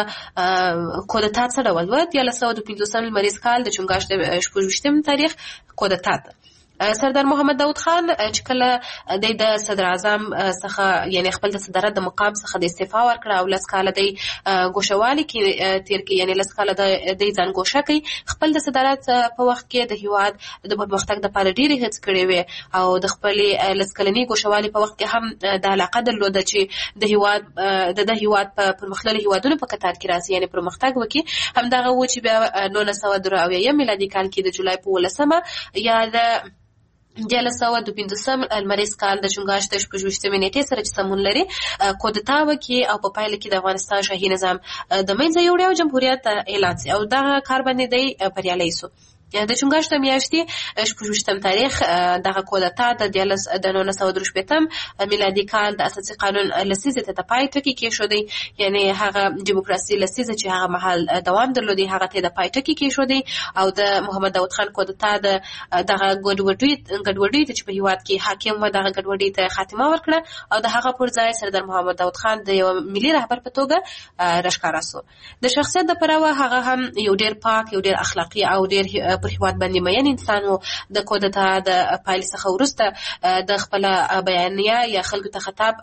کودتا څه ډول و. دیارلس سوه پنځوسم لمریز کال د چنګاښ د شپږویشتم تاریخ کودتا ته سردار محمد داود خان چې کله د صدر اعظم څخه یعنی خپل د صدارت د مقام څخه د استعفا ورکړه او لس کاله د ګوښوالي کې تیر کې یعنی لس کاله د ځان ګوښه کوي، خپل د صدارت په وخت کې د هیواد د پرمختګ لپاره ډېرې هڅې کړې وې او د خپلې لس کلنې ګوښوالي په وخت کې هم د علاقه درلوده چې د هیواد د د هیواد په پرمختللي هیوادونو په کتار کې راسي، یعنی پرمختګ وکړي. همدغه و چې بیا نولس سوه دوه اویایم میلادي کال کې د جولای په ولسمه یا د دیارلس سوه دوه پنځوسم لمریز کال د چنګاښ د شپږویشتمې نېټې سره چې سمون لري کودتا وکړي او په پایله کې د افغانستان شاهي نظام د منځه یوړی او جمهوریت اعلان شي او دغه کار باندې دی بریالی سو. د چنګاښ د میاشتې شپږویشتم تاریخ دغه کودتا د دیارلس د نولس سوه درې شپېتم میلادي کال د اساسي قانون لسیزې ته د پای ټکی کېښودی، یعنې هغه ډیموکراسي لسیزه چې هغه مهال دوام درلودی هغه ته د پای ټکی کېښودی او د محمد داود خان کودتا د دغه ګډوډۍ ګډوډۍ چې په هیواد کې حاکم و دغه ګډوډۍ ته خاتمه ورکړه او د هغه پر ځای سردار محمد داود خان د یو ملي رهبر په توګه راښکاره سو. د شخصیت د پلوه هغه هم یو ډېر پاک یو ډېر اخلاقي او ډېر پر هیواد باندې مین انسان و. د کودتا د پایلې څخه وروسته د خپله بیانیه یا خلکو ته خطاب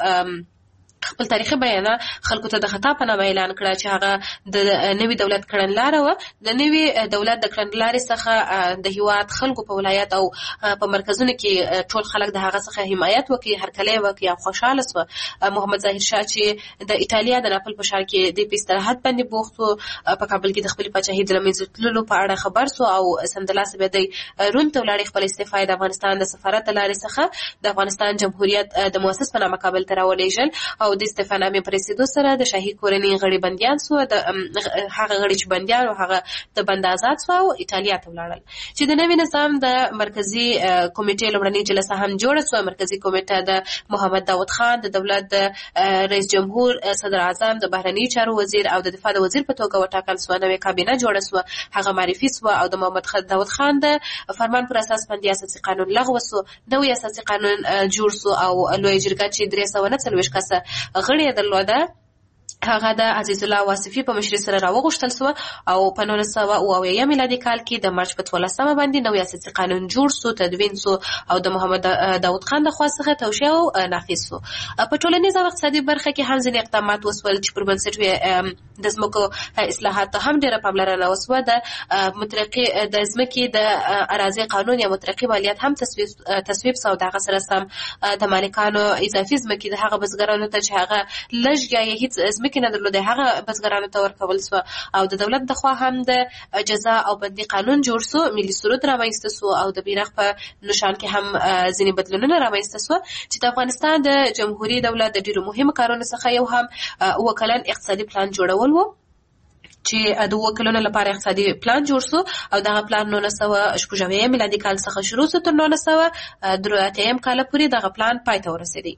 خپل تاریخي بیانه خلکو ته د خطاب په نامه اعلان کړه چې هغه د نوي دولت کړنلاره وه. د نوي دولت د کړنلارې څخه د هیواد خلکو په ولایت او په مرکزونو کې ټول خلک د هغه څخه حمایت وکړي، هرکلی وکړي او خوشحاله سوه. محمد ظاهر شاه چې د ایټالیا د ناپل په ښار کې د په استراحت باندې بوخت و، په کابل کې د خپلې پاچاهۍ د له منځه تللو په اړه خبر سو او سمدلاسه بیا دی روم ته ولاړې، خپل استعفا د افغانستان د سفارت د لارې څخه د افغانستان جمهوریت د مؤسس په نامه کابل ته راولېږل او او د استعفانامې په رسیدو سره د شاهي کورنۍ غړي بندیان سو، د هغه غړي چې بندیان او هغه د بند آزاد سو او ایټالیا ته ولاړل. چې د نوي نظام د مرکزی کمیټې لومړنۍ جلسه هم جوړه سو. مرکزی کمیټه د محمد داود خان د دولت د رئیس جمهور، صدر اعظم، د بهرنی چارو وزیر او د دفاع د وزیر په توګه وټاکل سو. نوې کابینه جوړه سو، هغه معرفي سو او د محمد داود خان د فرمان پر اساس باندې اساسي قانون لغوه سو. نوې اساسي قانون جوړ سو او لوی جرګه چې درې سوه نه څلوېښت کسه غړي درلوده هغه د عزیز الله واصفي په مشرۍ سره راوغوښتل سو او په نولس سوه اوه اویا میلادي کال کې د مارچ په اتلسمه باندې نوی اساسي قانون جوړ سو، تدوین سو او د محمد داود خان د خوا څخه توشیح او نافذ سو. په ټولنیز او اقتصادي برخه کې هم ځینې اقدامات وسول چې پر بنسټ د ځمکو اصلاحات هم ډېره پاملرنه وسوه. د مطلقې د ځمکې د اراضي قانون یا مطلقې مالیات هم تصویب سو. دغه سره سم د مالکانو اضافي ځمکې د هغه بزګرانو ته چې هغه لږ یا هیڅ ځمکې نه درلوده هغه بزګرانو ته ورکول سو او د دولت د خوا هم د جزا او بندي قانون جوړ سو. ملي سرود رامنځته سو او د بیرغ په نشان کې هم ځینې بدلونونه رامنځته سو چې د افغانستان د جمهوریت دولت د ډیرو مهمو کارونو څخه یو هم اووه کلن اقتصادي پلان جوړول و چې د اووه کلونو لپاره اقتصادي پلان جوړ سو او دغه پلان نولس سوه شپږ اویا میلادي کال څخه شروع سو تر نولس سوه درې اتیا کال پورې دغه پلان پای ته ورسېدی.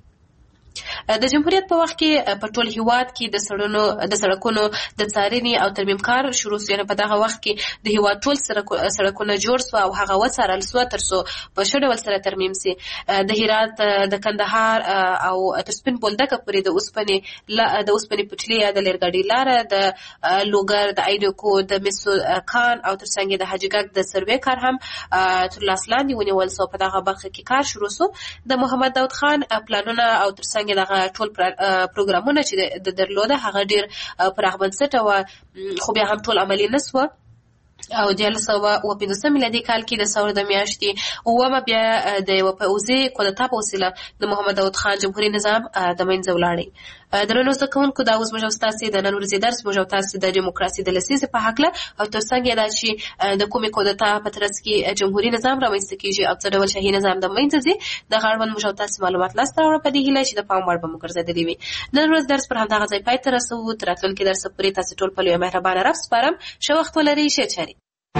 د جمهوریت په وخت کې په ټول هیواد کې د سړونو د سړکونو د څارنې او ترمیم کار شروع شو. په دغه وخت کې د هیواد ټول سړکونه جوړ سو او هغه وڅارل سو تر څو په ښه ډول سره ترمیم سي. د هرات، د کندهار او تر سپین بولدکه پورې د اوسپنې د اوسپنې پټلۍ یا د لرګاډي لاره، د لوګر، د ایډوکو، د مسو کان او ترڅنګ د حاجیګک د سروې کار هم تر لاس لاندې ونیول سو. په دغه برخه کې کار شروع سو. د محمد داود خان پلانونه او ترڅنګ دغه ټول پروګرامونه چې د درلوده هغه ډیر پراخ بنسټه و، خو بیا هم ټول عملي نه سوه او د دیارلس سوه اوه پنځوسم میلادي کال کې د ثور د میاشتې اوومه بیا د یوه پوځي کودتا په وسیله د محمد داود خان جمهوري نظام د منځه ولاړی. درنو زده کوونکو، دا اوس موږ ستاسې د نن ورځې درس موږ تاسې د ډیموکراسي د لسیزې په هکله او ترڅنګ یې دا چې د کومې کودتا په ترڅ کې جمهوري نظام رامنځته کېږي او څه ډول شاهي نظام د منځه ځي، دغه اړوند موږ تاسې معلومات لاسته راوړو په دې هیله چې د پام وړ به مو ګرځېدلي وي. نن ورځ درس پر همدغه ځای پای ته رسوو. تر راتلونکي درسه پورې تاسې ټول په لویه مهربانه رب سپارم. ښه وخت ولرئ. ښه چارې.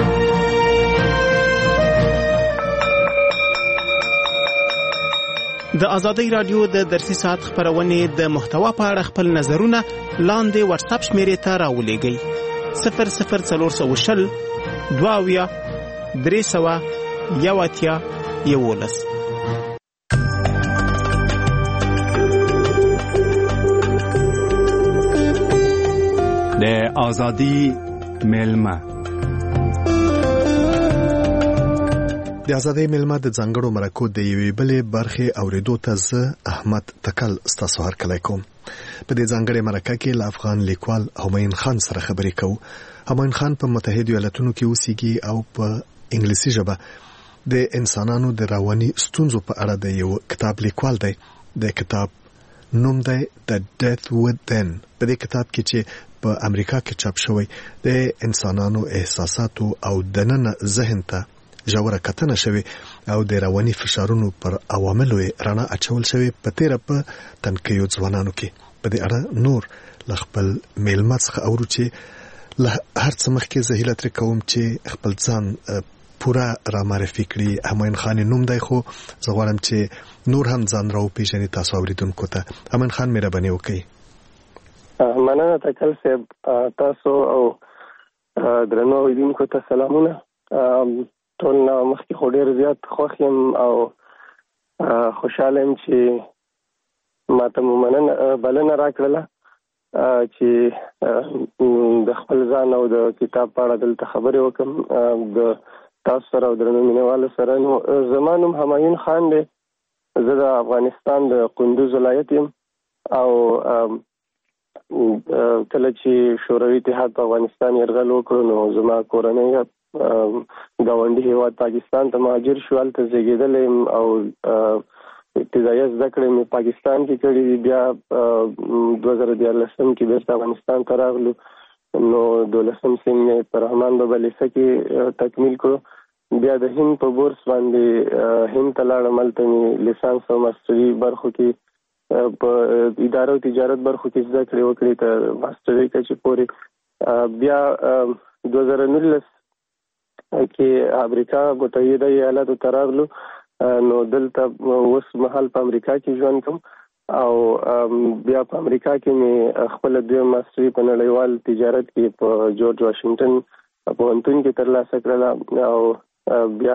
د ازادۍ رادیو د درسي ساعت خبرونې د محتوا په اړه خپل نظرونه لاندې واتساپ شمیرې ته راولېږئ: صفر صفر څلور سوه شل دوه اویا درې سوه یو اتیا یولس. د ازادۍ مېلمه. د ازادۍ مېلمه د ځانګړو مرکو د یوې بلې برخې اورېدو ته زه احمد تکل ستاسو هرکلی کوم. په دې ځانګړې مرکه کې له افغان لیکوال همایون خان سره خبرې کوو. همایون خان په متحدو ایالتونو کې اوسېږي او په انګلیسي ژبه د انسانانو د رواني ستونزو په اړه د یو کتاب لیکوال دی. د کتاب نوم دی The Death Within. په دې کتاب کې چې په امریکا کې چاپ شوی د انسانانو احساساتو او دننه ذهن ته ژوره کتنه شوی او د رواني فشارونو پر عواملو رڼا اچول شوی په تیره په تنکیو ځوانانو کې. په دې اړه نور له خپل میلمه څخه اورو چې له هر څه مخکې زه هیله ترې کوم چې خپل ځان پوره را معرفي کړي. همایون خان نوم دی خو زه غواړم چې نور هم ځان راوپېژني تاسو اوریدونکو ته. همایون خان مهرباني وکړئ. مننه تکل صاحب. تاسو او درنو اوریدونکو ته سلامونه. ټول مخکې خو ډېر زیات خوښ یم او خوشحاله یم چې ما ته مو مننه بلنه راکړله چې د خپل ځان او د کتاب په اړه دلته خبرې وکړم د تاسو سره او درنو مینوالو سره. نو زما نوم همایون خان دی. زه د افغانستان د کندوز ولایت یم او کله چې شوروي اتحاد په افغانستان یرغل وکړو نو زما کورنۍ ګاونډي هیواد پاکستان ته مهاجر شو. هلته زیږېدلی یم او ابتدایي زده کړې مې پاکستان کې کړي دي. بیا دوه زره دیارلسم کې بېرته افغانستان ته راغلو. نو دولسم سیم مې په رحمان بابا لیسه کې تکمیل کړو. بیا د هند په بورس باندې هند ته لاړم. هلته مې لیسانس او ماسټري برخو کې په اداره او تجارت برخو کې زده کړې وکړې تر ماسترۍ کچې پورې. بیا دوه زره نولس کې امریکا متحده ایالاتو ته راغلو، نو دلته اوس مهال په امریکا کې ژوند کوم او بیا په امریکا کې مې خپل دویم ماستري په نړیوال تجارت کې په جورج واشنګټن پوهنتون کې ترلاسه کړله او بیا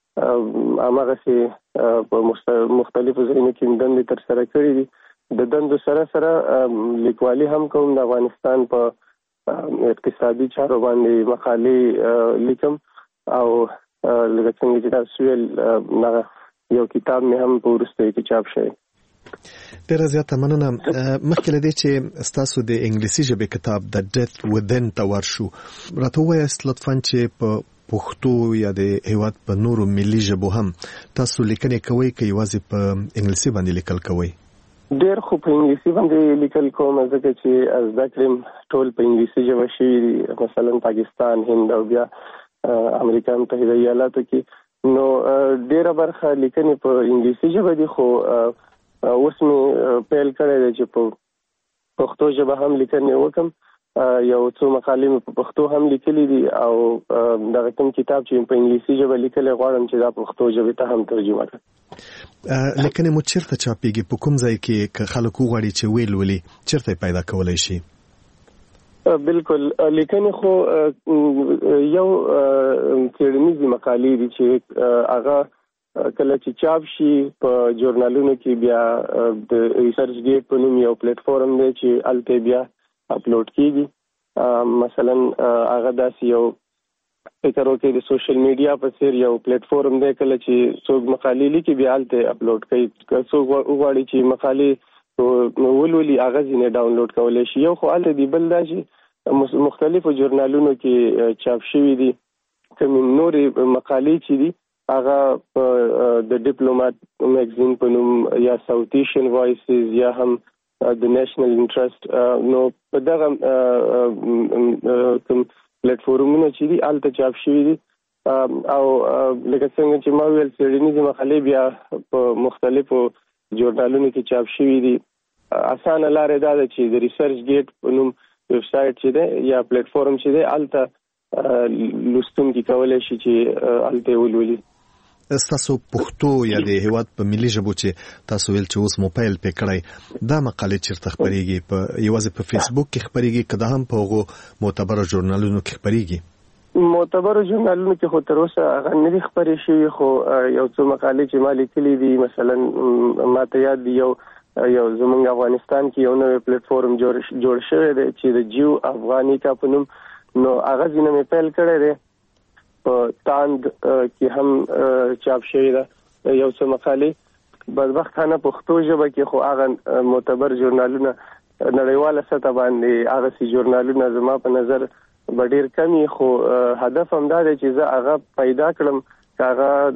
هماغسې په مختلفو ځایونو کې دندې ترسره کړې دي. د دندو سره سره لیکوالي هم کوم، د افغانستان په اقتصادي چارو باندې مقالې لیکم او لکه څنګه چې تاسو ویل یو کتاب مې هم په وروستیو کې چاپ شوی. ډیره زیاته مننه. مخکې له دې چې ستاسو د انګلیسي ژبې کتاب د ډیت ودن ته ورشو، راته ووایاست لطفاً چې په پښتو یا د هیواد په نورو ملي ژبو هم تاسو لیکنې کوئ که یوازې په انګلیسي باندې لیکل کوئ؟ ډېر خو په انګلیسي باندې لیکل کوم، ځکه چې زده کړې ټول په انګلیسي ژبه شوي دي، مثلا پاکستان، هند او بیا امریکا متحده ایالاتو کې. نو ډېره برخه لیکنې په انګلیسي ژبه دي، خو اوس مې پیل کړی دی چې په پښتو ژبه هم لیکنې وکم. یو څو مقالې مې په پښتو هم لیکلي دي او دغه کوم کتاب چې په انګلیسي ژبه لیکلی غواړم چې دا پښتو ژبې ته هم ترجمه کړم. لیکنې مو چیرته چاپېږي؟ په کوم ځای کې که خلک وغواړي چې ویې لولي چیرته پیدا کولی شي؟ بالکل، لیکنې خو یو څېړنیزې مقالې دي چې هغه کله چې چاپ شي په ژورنالونو کې بیا د ریسرچ ګیټ په نوم یو پلیټ فارم دی چې هلته بیا اپلوډ کیږي. مثلا هغه داسې یو فکر وکړئ د سوشل میډیا په څیر یو پلیټ فارم دی، کله چې څوک مقالې لیکي بیا هلته اپلوډ کوي. که څوک وغواړي چې مقالې ولولي هغه ځینې ډاونلوډ کولی شي. یو خو هلته دی، بل دا چې مختلفو ژورنالونو کې چاپ شوي دي. کومې نورې مقالې چې دي هغه په د ډیپلومات میګزین په نوم یا ساوث ایشین وایسز یا هم د نیشنل انټرست، نو په دغه کوم پلیټ فارمونه چې دي هلته چاپ شوي دي. او لکه څنګه چې ما ویل څېړنیزې مقالې بیا په مختلفو ژورنالونو کې چاپ شوي دي. اسانه لارې دا ده چې د ریسرچ ګیټ په نوم ویب سایټ چې دی یا پلیټ فارم چې دی هلته لوستونکي کولی شي چې هلته ولولي. ستاسو پښتو یا د هیواد په ملي ژبو چې تاسو ویل چې اوس موبایل پې کړی، دا مقالې چیرته خپرېږي؟ په یوازې په فیسبوک کې خپرېږي که دا هم په هغو معتبرو ژورنالونو کې خپرېږي؟ معتبرو ژورنالونو کې خو تر اوسه هغه نه دي خپرې شوي، خو یو څو مقالې چې ما لیکلي دي، مثلا ما ته یاد دي یو یو زمونږ افغانستان کې یو نوی پلیټ فارم جوړ شوی دی چې د جیو افغانیکا په نوم، نو هغه ځینې مې پیل کړی دی. په تاند کې هم چاپ شوی ده یو څه مقالې. بدبختانه پښتو ژبه کې خو هغه معتبر ژورنالونه نړیواله سطح باندې هغسې ژورنالونه زما په نظر به ډېر کم وي، خو هدف هم دا دی چې زه هغه پیدا کړم، که هغه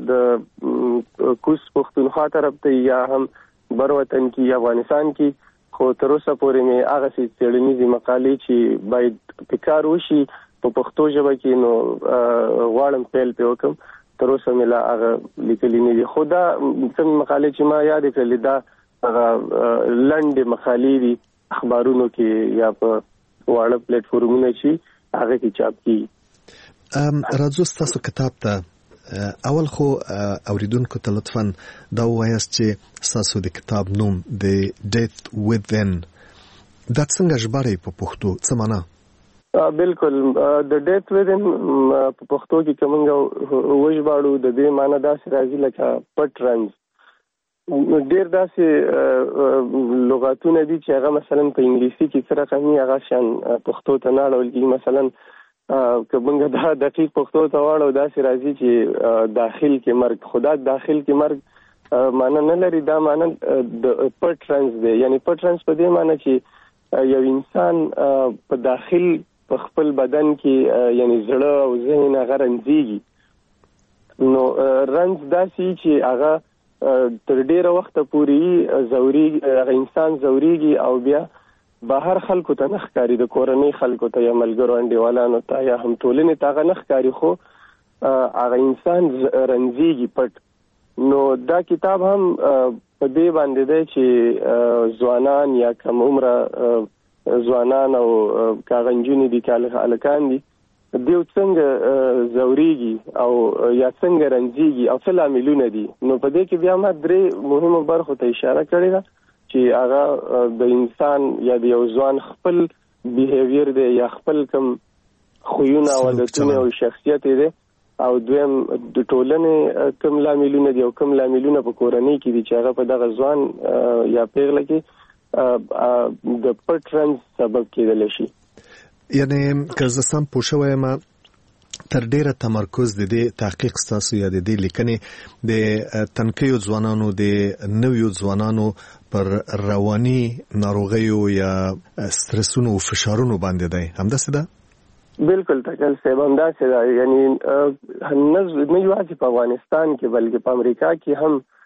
د کوز پښتونخوا طرف ته یا هم بر وطن کې افغانستان کې. خو تر اوسه پورې مې هغسې څېړنیزې مقالې چې باید په کار وشي په پښتو ژبه کې، نو غواړم پیل پې وکړم. تر اوسه مې لا هغه لیکلي نه دي، خو دا کوم مقالې چې ما یادې کړلې دا هغه لنډې مقالې دي اخبارونو کې یا په واړه پلیټ فارمونه چې هغه کې چاپ کیږي. راځو ستاسو کتاب ته. اول خو اوریدونکو ته لطفاً دا ووایاست چې ستاسو د کتاب نوم د ډیت ودن دا څنګه ژباړئ په پښتو؟ څه معنا؟ بالکل، د ډیت ودن په پښتو کې که موږ وژباړو د دې معنا داسې راځي لکه پټ رنځ. ډېر داسې لغاتونه دي چې هغه مثلا په انګلیسي کې څه رقمي هغه شان پښتو ته نه اړول کېږي. مثلا که موږ دا دقیق پښتو ته واړو داسې راځي چې داخل کې مرګ، خو دا داخل کې مرګ معنا نه لري، دا معنا د پټ رنځ دی. یعنی پټ رنځ په دې معنا چې یو انسان په داخل په خپل بدن کې یعنی زړه او ذهن هغه رنځېږي. نو رنځ داسې چې هغه تر ډېره وخته پورې ځورېږي، هغه انسان ځورېږي او بیا بهر خلکو ته نه ښکاري، د کورنۍ خلکو ته یا ملګرو انډیوالانو ته یا هم ټولنې ته هغه نه ښکاري، خو هغه انسان رنځېږي پټ. نو دا کتاب هم په دې باندې دی چې ځوانان یا کم عمره ځوانان او کاغنجونی دي کالکان دي دیو څنګه زوريږي او یا څنګه رنځيږي او څه لاملونه دي. نو په دې کې بیا ما درې مهمه برخو ته اشاره کړې ده چې هغه د انسان یا د یو ځوان خپل بیهیویر دی یا خپل کم خویونه او عادتونه او شخصیت دی او دویم د ټولنې کم لاملونه دي او کم لاملونه په کورنۍ کې دي چې هغه په دغه ځوان یا پیغله کې د پټ رنځ سبب کېدلی شي. یعنی که زه سم پوه شوم تر ډیره تمرکز د دې تحقیق ستاسو یا د دې لیکنې د تنکیو ځوانانو د نویو ځوانانو پر رواني ناروغیو یا سترسونو او فشارونو باندې دی، همداسې ده؟ بالکل تکل صاحب همداسې ده. یعنی نه یوازې په افغانستان کې بلکې په امریکا کې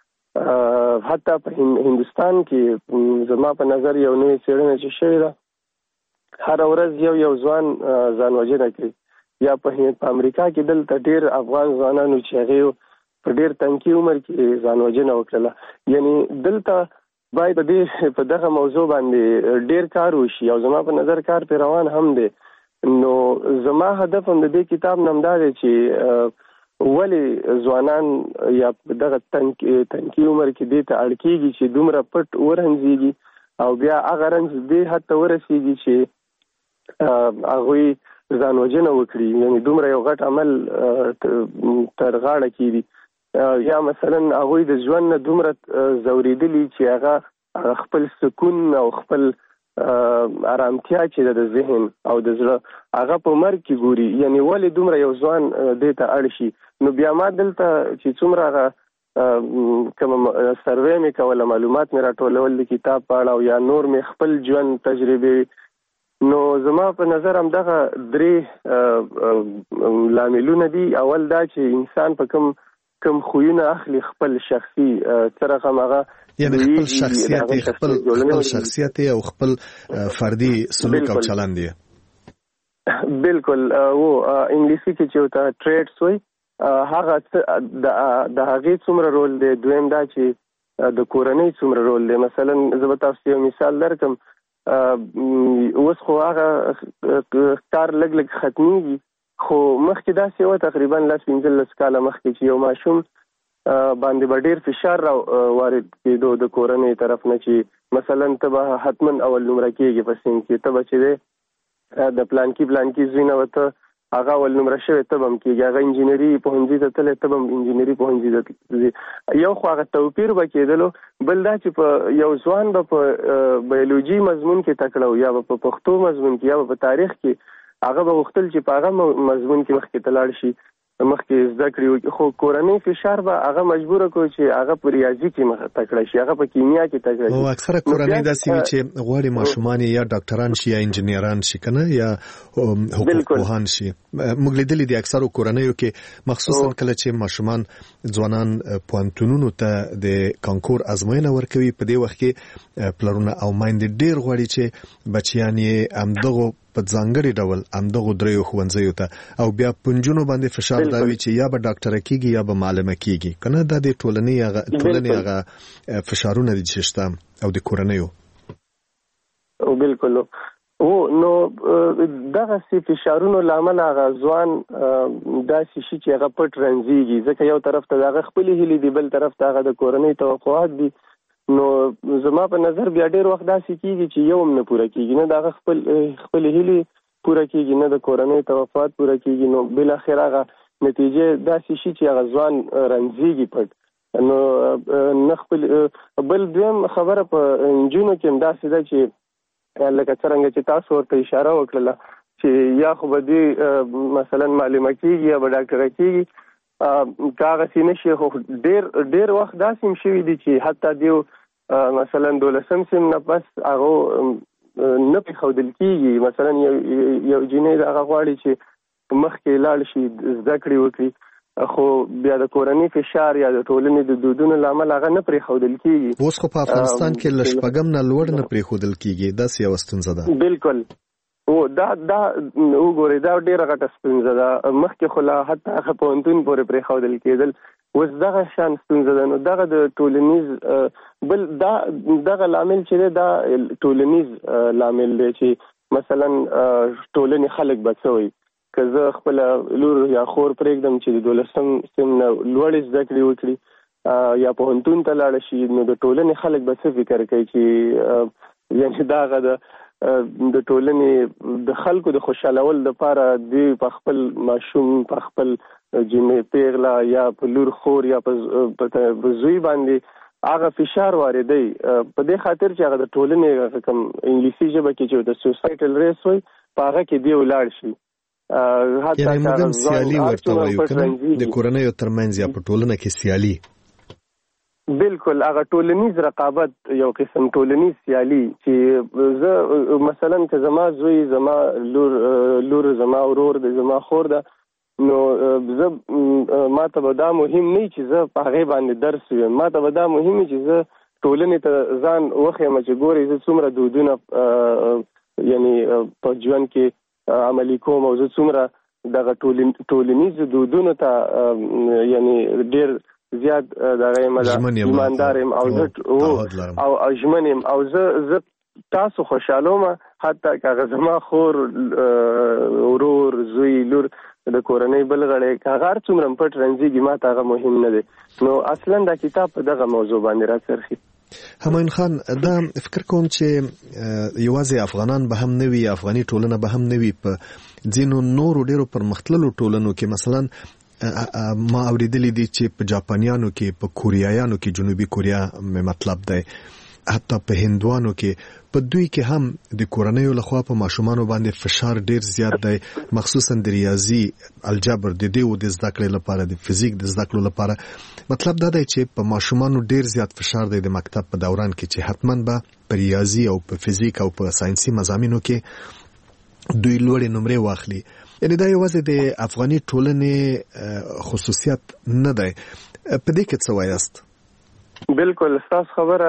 هم حتی په هندوستان کې زما په نظر یو نوې څېړنه چې شوې ده هر ورځ یو یو ځوان ځان وژنه کوي. یا په امریکا کې دلته ډېر افغان ځوانانو چې هغوی په ډېر تنکي عمر کې ځان وژنه وکړله. یعنی دلته باید په دغه موضوع باندې ډېر کار وشي او زما په نظر کار پرې روان هم دی. نو زما هدف هم د دې کتاب نه همدا دی چې ولې ځوانان یا دغه تنکي عمر کې دې ته اړ کېږي چې دومره پټ ورنځېږي او بیا هغه رنځ دې حد ته ورسېږي چې هغوی ځان وژنه وکړي. یعنی دومره یو غټ عمل تر غاړه کېږي یا مثلا هغوی د ژوند نه دومره ځورېدلي چې هغه خپل سکون او خپل آرامتیا چې د ذهن او د زړه هغه په مرګ کې ګوري. یعنی ولې دومره یو ځوان دې ته اړ شي. نو بیا ما دلته چې څومره هغه کوم سروې مې کوله، معلومات مې راټولول د کتاب په اړه او یا نور مې خپل ژوند تجربې، نو زما په نظر هم دغه درې لاملونه دي. اول دا چې انسان په کوم کوم خویونه اخلي خپل شخصي څرخه هغه یعنی خپل شخصیت خپل خپل شخصیت او خپل فردي سلوک او چلند دی. بالکل او انګلیسي کې چې تا ټریټس وي هغه د هغې څومره رول دی. دویم دا چې د کورنۍ څومره رول دی. مثلا زه به تاسو یو مثال درکم، اوس خو هغه کار لږ لږ ختمیږي، خو مخکې داسې وه تقریبا لس پنځلس کاله مخکې چې یو ماشوم باندې به ډېر فشار را وارد کېدو د کورنۍ طرف نه چې مثلا ته به حتما اول نمره کېږي په سین کې، ته به چې دی د پلانکي پلانکي زوی نه به ته هغه اول نمره شوی ته به هم کېږي، هغه انجینري پوهنځي ته تللی ته به هم انجینري پوهنځي ته ځي. یو خو هغه توپیر به کېدلو، بل دا چې په یو ځوان به په بیولوژي مضمون کې تکړه و یا به په پښتو مضمون کې یا به په تاریخ کې هغه به غوښتل چې په هغه مضمون کې مخکې ته لاړ شي، مخکې زده کړي وکړي. خو کورنۍ فشار به هغه مجبوره کړو چې هغه په ریاضي کې مخ تکړه شي، هغه په کیمیا کې تکړه شي. او اکثره کورنۍ داسې وي چې غواړي ماشومان یا ډاکټران شي یا انجنیران شي کنه یا حقوق پوهان شي. موږ لیدلي دي اکثره کورنیو کې مخصوصا کله چې ماشومان ځوانان پوهنتونونو ته د کانکور ازموینه ورکوي، په دې وخت کې پلرونه او میندې ډېر غواړي چې بچیان یې همدغو په ځانګړي ډول همدغو دریو ښوونځیو ته او بیا پنجونو باندې فشار دا وي چې یا به ډاکټره کېږي یا به معلمه کېږي کنه. دا د ټولنې هغه ټولنې هغه فشارونه دي چې شته او د کورنیو. بالکل او نو دغه سي فشارونو لامل هغه ځوان داسې شي چې هغه پټ رنځېږي، ځکه یو طرف ته هغه خپلې هیلې دي، بل طرف ته هغه د کورنۍ توقعات دي. نو زما په نظر بیا ډېر وخت داسې کېږي چې یو هم نه پوره کېږي، نه د هغه خپل خپلې هیلې پوره کېږي نه د کورنۍ توقعات پوره کېږي. نو بالاخره هغه نتیجې داسې شي چې هغه ځوان رنځېږي پټ. نو نه خپل بل دویم خبره په نجونو کې هم داسې ده چې لکه څرنګه چې تاسو ورته اشاره وکړله چې یا خو به دې مثلا معلمه کېږي یا به ډاکټره کېږي، که هغسې نه شي. خو ډېر ډېر وخت داسې هم شوي دي چې حتی دیو مثلا دولسم سیم نه پس هغه نه پرېښودل کېږي. مثلا یو یو جینۍ د هغه غواړي چې مخکې لاړ شي زده کړې وکړي، خو بیا د کورنۍ فشار یا د ټولنې د دودونو له امله هغه نه پرېښودل کېږي. اوس خو په افغانستان کې له شپږم نه لوړ نه پرېښودل کېږي، داسې یوه ستونزه ده. بالکل او دا دا وګورئ دا ډېره غټه ستونزه ده. مخکې خو لا حتی هغه پوهنتون پورې پرېښودل کېدل، اوس دغه شان ستونزه ده. نو دغه د ټولنیز بل دا دغه لامل چې دا ټولنیز لامل دی چې مثلا ټولنې خلک بچوي که زه خپل لور یا خور پرېږدم چې د دولسم سم نه لوړې زده کړې وکړي یا پوهنتون ته لاړه شي، نو د ټولنې خلک به څه فکر کوي چې یعنی دغه د د ټولنې د خلکو د خوشحالول لپاره دوی په خپل ماشوم په خپل جنې پیغله یا په لور خور یا په زوی باندې هغه فشار واردوي په دې خاطر چې هغه د ټولنې کوم انګلیسي ژبه کې چې د سوسایټل ریس وي په هغه کې دی ولاړ شي. یعنی مدام سیالي ورته وایو کنه د کورنیو ترمنځ یا په ټولنه کې سیالي. بالکل هغه ټولنیز رقابت یو قسم ټولنیز سیالي چې زه مثلا که زما زوی زما لور لور زما ورور د زما خور ده، نو زه ما ته به دا مهم نه چې زه په هغې باندې درس ویم، ما ته به دا مهم چې زه ټولنې ته ځان وښیم چې ګورئ زه څومره دودونه یعنی په ژوند کې عملي کوم او زه څومره دغه ټولنیزو دودونو ته یعنی ډېر زیات دغه ایماندار یم او زه او ژمن یم او زه زه تاسو خوشحالوم، حتی که زما خور ورور زوی لور د کورنۍ بل غړی که هغه هر څومره پټ رنځېږي ما ته هغه مهم نه دی. نو اصلا دا کتاب په دغه موضوع باندې راڅرخي. همایون خان، دا فکر کوم چې یوازې افغانان به هم نه وي، افغاني ټولنه به هم نه وي، په ځینو نورو ډېرو پرمختللو ټولنو کې مثلا ما اوریدلی دي چې په جاپانیانو کې، په کوریایانو کې، جنوبي کوریا مې مطلب دی، حتی په هندوانو کې، په دوی کې هم د کورنیو لخوا په ماشومانو باندې فشار ډیر زیات دی، مخصوصا د ریاضي، الجبر، د دیو د زده کړې لپاره، د فزیک د زده کړې لپاره. مطلب دا دی چې په ماشومانو ډیر زیات فشار دی د مکتب په دوران کې چې حتما به په ریاضي او په فزیک او په ساينسي مضامینو کې دوی لوړې نمرې واخلي. یعنی دا یوازې د افغاني ټولنې خصوصیت نه دی. په دې کې څه وایاست؟ بالکل ستاسو خبره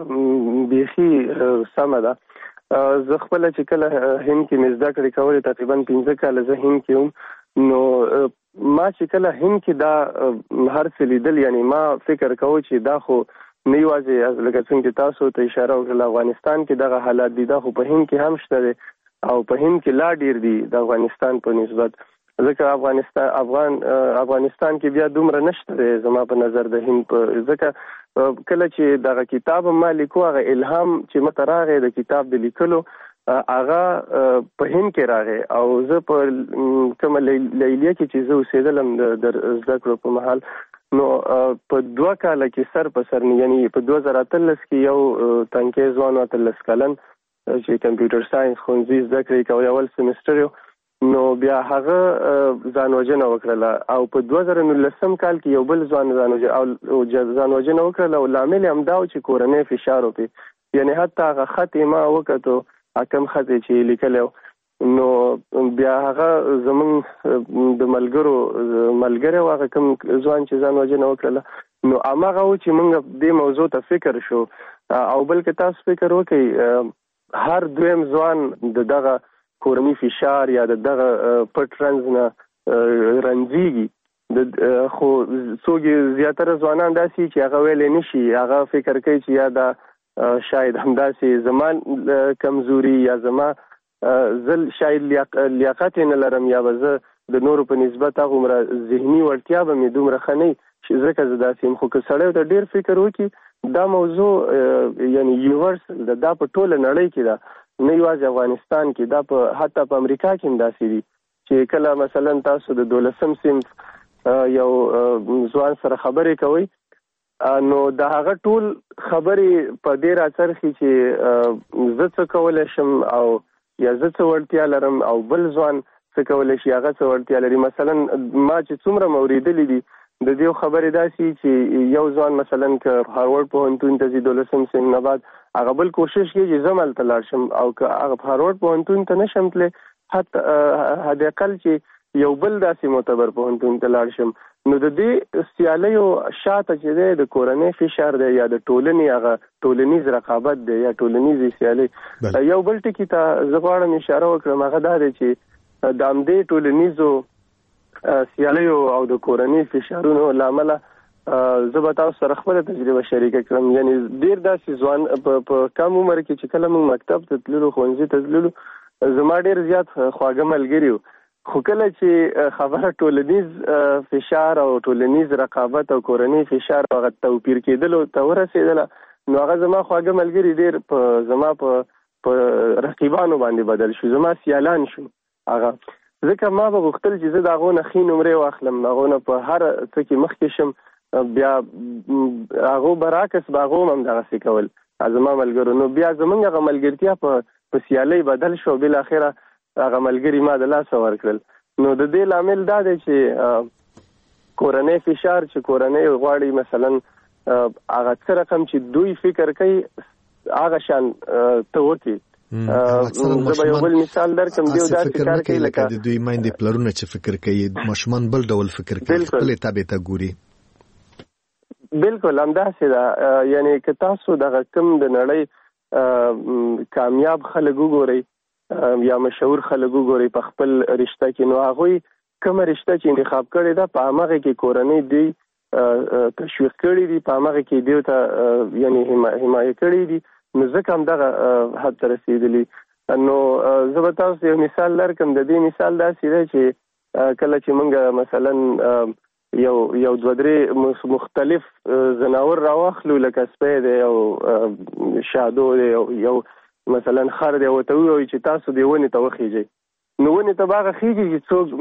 بیخي سمه ده. زه خپله چې کله هند کې مې زده کړې کولې، تقریبا پنځه کاله زه هند کې وم، نو ما چې کله هند کې دا هر څه لیدل، یعنی ما فکر کوو چې دا خو نه یوازې لکه څنګه چې تاسو ته اشاره وکړه افغانستان کې دغه حالات دي، دا خو په هند کې هم شته دی او په هند کې لا ډیر دي د افغانستان په نسبت، ځکه افغانستان افغان افغانستان کې بیا دومره نشته دی زما په نظر د هند په، ځکه کله چې دغه کتاب ما لیکو هغه الهام چې مته راغی د کتاب د لیکلو هغه په هند کې راغی او زه په کومه لیلیه کې چې زه اوسېدلم د زده کړو په مهال، نو په دوه کاله کې سر په سر، یعنی په دوه زره اتلس کې یو تنکي ځوان اتلس کلن چې کمپیوټر ساينس ښوونځي زده کړې کوي اول سمستر یو، نو بیا هغه ځان وژنه وکړله او په دوه زره نولسم کال کې یو بل ځوان ځان وژنه وکړله او لامل یې همدا و چې کورنۍ فشار وکړي، یعنی حتی هغه خط یې ما وکتو کم خط یې چې لیکلی و، نو بیا هغه زمونږ د ملګرو ملګری و هغه کوم ځوان چې ځان وژنه وکړله، نو هماغه و چې موږ دې موضوع ته فکر شو او بلکې تاسو فکر وکړئ هر دویم ځوان د دغه کورني فشار یا د دغه پټ رنځ نه رنځېږي، خو څوک زیاتره ځوانان داسې چې هغه ویلی نه شي، هغه فکر کوي چې یا دا شاید همداسې زما کمزوري یا زما زه شاید لیاقت یې نه لرم یا به زه د نورو په نسبت هغومره ذهني وړتیا به مې دومره ښه نه وي چې ځکه زه داسې یم. خو که سړی ته ډېر فکر وکړي دا موضوع یعنی یونیورسل ده، دا په ټوله نړۍ کې ده، نه یوازې افغانستان کې، دا په حتی په امریکا کې هم داسې دي چې کله مثلا تاسو د دولسم صنف یو ځوان سره خبرې کوئ نو د هغه ټول خبرې په دې راڅرخي چې زه څه کولی شم او یا زه څه وړتیا لرم او بل ځوان څه کولی شي هغه څه وړتیا لري. مثلا ما چې څومره مې اورېدلي دي د دې خبرې داسې چې یو ځوان مثلا که هاروارډ پوهنتون ته ځي دولسم صنف نه بعد هغه بل کوشش کوي چې زه هلته لاړ شم او که هغه هاروارډ پوهنتون ته نه شم تللی حتی حداقل چې یو بل داسې معتبر پوهنتون ته لاړ شم، نو د دې سیالیو شاته چې دی د کورنۍ فشار دی یا د ټولنې هغه ټولنیز رقابت دی یا ټولنیزې سیالۍ. یو بل ټکي ته زه غواړم اشاره وکړم، هغه دا دی چې د همدې ټولنیزو سیالیو او د کورنۍ فشارونو له امله زه به تاسو سره خپله تجربه شریکه کړم. یعنی ډېر داسې ځوان په کم عمر کې چې کله موږ مکتب ته تللو، ښوونځي ته تللو، زما ډېر زیات خواږه ملګري وو. خو کله چې خبره ټولنیز فشار او ټولنیز رقابت او کورنۍ فشار هغه توپیر کېدلو ته ورسېدله، نو هغه زما خواږه ملګري ډېر په زما په رقیبانو باندې بدل شو، زما سیالان شو هغه. ځکه ما به غوښتل چې زه د هغو نه ښې نمرې واخلم، د هغو نه په هر څه کې مخکې شم. بیا هغو برعکس به هغو هم همدغسې کول زما ملګرو. نو بیا زموږ هغه ملګرتیا په سیالۍ بدل شو، بالاخره هغه ملګري ما د لاسه ورکړل. نو د دې لامل دا دی چې کورنۍ فشار چې کورنۍ غواړي مثلا هغه څه رقم چې دوی فکر کوي هغه شان ته وکړي. زه به یو بل مثال درکړم. دوی داسې کار کوي لکه د دوی میندې پلرونه چې فکر کوي، ماشومان بل ډول فکر کوي، خپلې تابع ته ګوري. بالکل همداسې ده. یعنی که تاسو دغه کوم د نړۍ کامیاب خلک وګورئ یا مشهور خلک وګورئ په خپل رشته کې، نو هغوی کومه رشته چې انتخاب کړې ده په همغه کې کورنۍ دوی تشویق کړي دي، په همغه کې دوی ته یعنی حمایه کړي دي، نو ځکه همدغه حد ته رسېدلي. نو زه به تاسو یو مثال درکړم. د دې مثال داسې دی چې کله چې موږ مثلا یو یو دوه درې مختلف ځناور راواخلو، لکه سپی دی او شادو دی او یو مثلا خر دی، ورته ووایو چې تاسو دې ونې ته وخیږئ، نو ونې ته به هغه خیږي چې څوک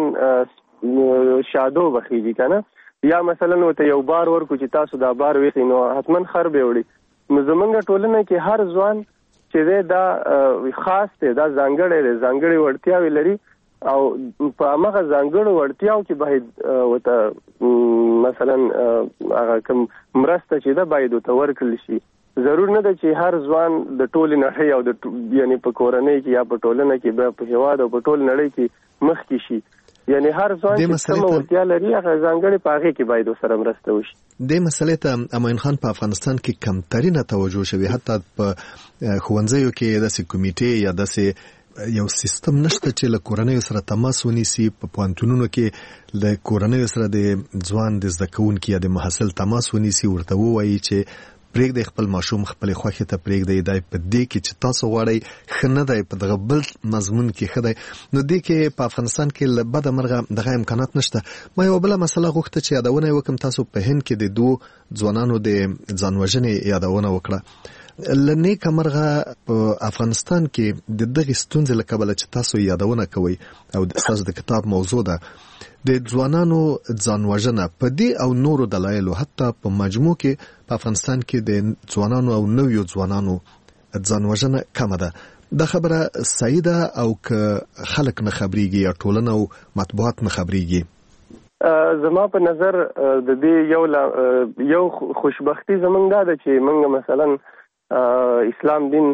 مثلا شادو به خیږي که نه، یا مثلا ورته یو بار ورکړو چې تاسو دا بار ویخئ، نو حتما خر به وړي. نو زمونږ ټولنه کې هر ځوان چې دی دا خاص دی، دا ځانګړی دی، ځانګړې وړتیاوې لري، او په همغه ځانګړو وړتیاو کې باید ورته مثلا هغه کوم مرسته چې ده باید ورته ورکړل شي. ضرور نه ده چې هر ځوان د ټولې نړۍ او د یعنی په کورنۍ کې یا په ټولنه کې بیا په هېواد او په ټول نړۍ کې مخکې شي. یعنی هر ځوان چې کومه وړتیا لري هغه ځانګړې په هغې کې باید ورسره مرسته وشي. دې مسئلې ته امین خان په افغانستان کې کمترینه توجه شوې، حتی په ښوونځیو کې داسې کمیټې یا داسې یو سیستم نشته چې له کورنیو سره تماس ونیسي. په پوهنتونونو کې له کورنیو سره د ځوان د زده کوونکي یا د محصل تماس ونیسي، ورته ووایي چې پرېږدئ خپل ماشوم خپلې خوښې ته پرېږدئ، دی په دې کې چې تاسو غواړئ ښه نه دی، په دغه بل مضمون کې ښه دی. نو دې کې په افغانستان کې له بده مرغه دغه امکانات نشته. ما یوه بله مسله غوښته چې یادونه یې وکړم. تاسو په هند کې د دوو ځوانانو د ځان وژنې یادونه وکړه. له نیکه مرغه په افغانستان کې د دغې ستونزې له کبله چې تاسو یادونه کوئ او ستاسو د کتاب موضوع ده، د ځوانانو ځان وژنه په دې او نورو دلایلو، حتی په مجموع کې په افغانستان کې د ځوانانو او نویو ځوانانو ځان وژنه کمه ده. دا خبره صحیح ده او که خلک نه خبرېږي یا ټولنه او مطبوعات نه خبرېږي؟ زما په نظر د دې یو یو خوشبختي زمونږ دا ده چې موږ مثلا اسلام دین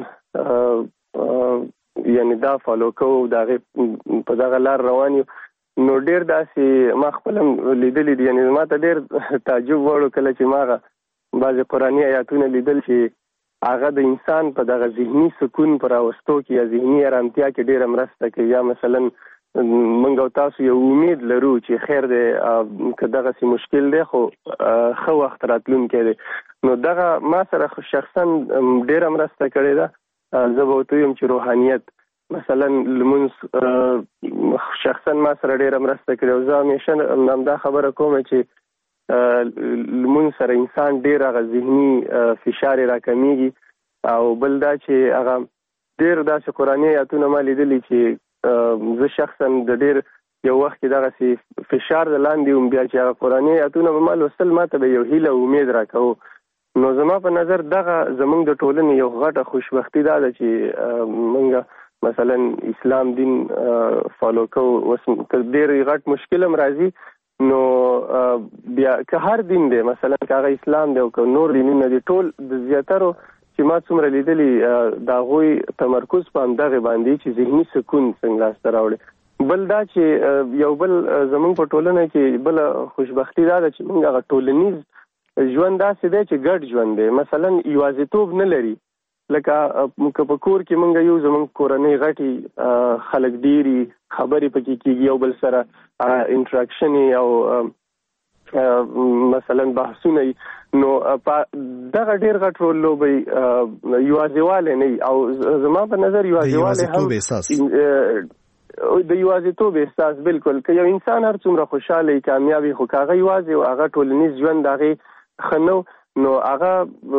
یعنی دا فالو کوو، د هغې په دغه لار روان یو. نو ډېر داسې ما خپل هم لیدلي دي، یعنې ما ته ډېر تعجب وړو کله چې ما هغه بعضې قرآني آیاتونه لیدل چې هغه د انسان په دغه ذهني سکون په راوستو کې یا ذهني ارامتیا کې ډېره مرسته کوي. یا مثلا موږ او تاسو یو امید لرو چې خیر دی، که دغسې مشکل دی خو ښه وخت راتلونکی دی. نو دغه ما سره شخصا ډېره مرسته کړې ده. زه به ورته ویم چې روحانیت مثلا لمونځ شخصا ما سره ډېره مرسته کړې، او زه همیشه همدا خبره کوم چې لمونځ سره انسان ډېر هغه ذهني فشار یې راکمیږي. او بل دا چې هغه ډېر داسې قرآني آیاتونه ما لیدلي چې زه شخصا د ډېر یو وخت کې دغسې فشار د لاندې وم، بیا چې هغه قرآني آیاتونه به ما لوستل ما ته به یو هیله او امید راکوو. نو زما په نظر دغه زمونږ د ټولنې یو غټه خوشبختي دا ده چې موږ مثلا اسلام دین فالو کوو. اوس که ډېر غټ مشکل هم راځي نو بیا که هر دین دی، مثلا که هغه اسلام دی او که نور دینونه دي، ټول د زیاترو چې ما څومره لیدلي د هغوی تمرکز په همدغې باندې چې ذهني سکون څنګه لاسته راوړي. بل دا چې یو بل زمونږ په ټولنه کې بله خوشبختي دا ده چې موږ هغه ټولنیز ژوند داسې دی چې ګډ ژوند دی. مثلا یوازیتوب نه لري. لکه که په کور کې موږ یو زمونږ کورنۍ غټي خلک ډېري خبرې پکې کېږي، یو بل سره انټراکشن او مثلا بحثونه نو دغه ډیر غټ رول لوبي یوازېواله نه او زما په نظر یوازېواله هم د یوازېتوب احساس بالکل که یو انسان هر څومره خوشاله کامیابی خو کاغه یوازې او هغه ټولنیز ژوند هغه خنو نو هغه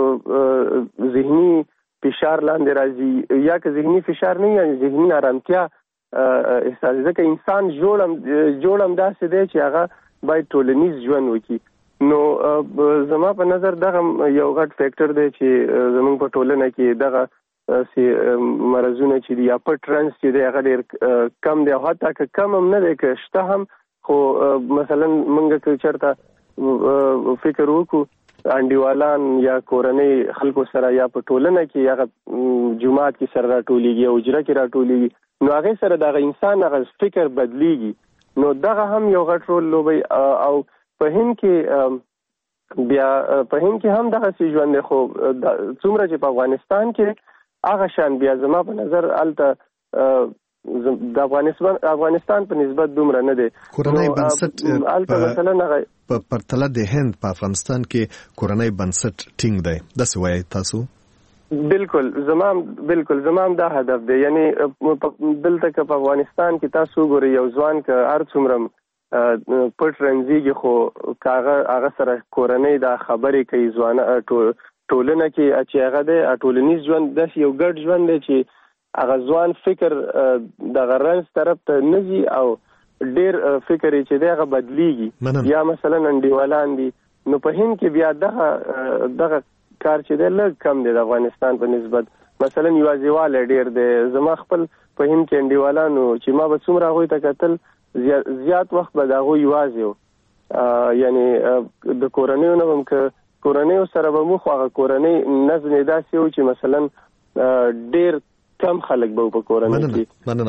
ذهني فشار لاندې راځي یا که ذهني فشار نه یا ذهني آرامتیا احساس ځکه انسان جوړم جوړم داسې دی چې هغه باید ټولنیز ژوند وکړي نو زما په نظر دغه یو غټ فیکٹر دی چې زموږ په ټولنه کې دغه سي مرزونه چې دی یا پټ رنس چې دی هغه ډیر کم دی او حتی که کم هم نه دی که شته هم خو مثلا موږ که چېرته فکر وکړو انډیوالان یا کورنۍ خلکو سره یا په ټولنه کې هغه جماعت کې سره راټولېږي او اجره کې راټولېږي نو هغې سره دغه انسان هغه فکر بدلیږي نو دغه هم یو غټ رول لوبوي او په هند کې بیا په هند کې هم دغه سي ژوند دی خو څومره چې په افغانستان کې هغه شان بیا زما په نظر هلته د افغانستان افغانستان په نسبت دومره نه دی کورنۍ بنسټ هلته مثلا هغه په پرتله د هند په افغانستان کې کورنۍ بنسټ ټینګ دی داسې وایي تاسو بالکل زمام بالکل زمام دا هدف دی یعنی دلته که په افغانستان کې تاسو ګورئ یو ځوان که هر څومره پټ رنځېږي خو هغه هغه سره کورنۍ دا خبرې کوي ځوانه ټولنه کې چې هغه دی ټولنیز ژوند داسې یو ګډ ژوند دی چې هغه ځوان فکر دغه رنځ طرف ته نه ځي او ډېر فکر یې چې دی هغه بدلیږي یا مثلا انډیوالان دي نو په هند کې بیا دغه دغه کار چې دی لږ کم دی د افغانستان په نسبت مثلا یوازېوالی ډېر دی زما خپل په هند کې انډیوالانو چې ما به څومره هغوی ته کتل زیات وخت به د هغوی یوازې و یعنې د کورنیو نه هم که کورنیو سره به مو خو هغه کورنۍ نظم یې داسې و چې مثلا ډېر کم خلک به په کورنۍ کې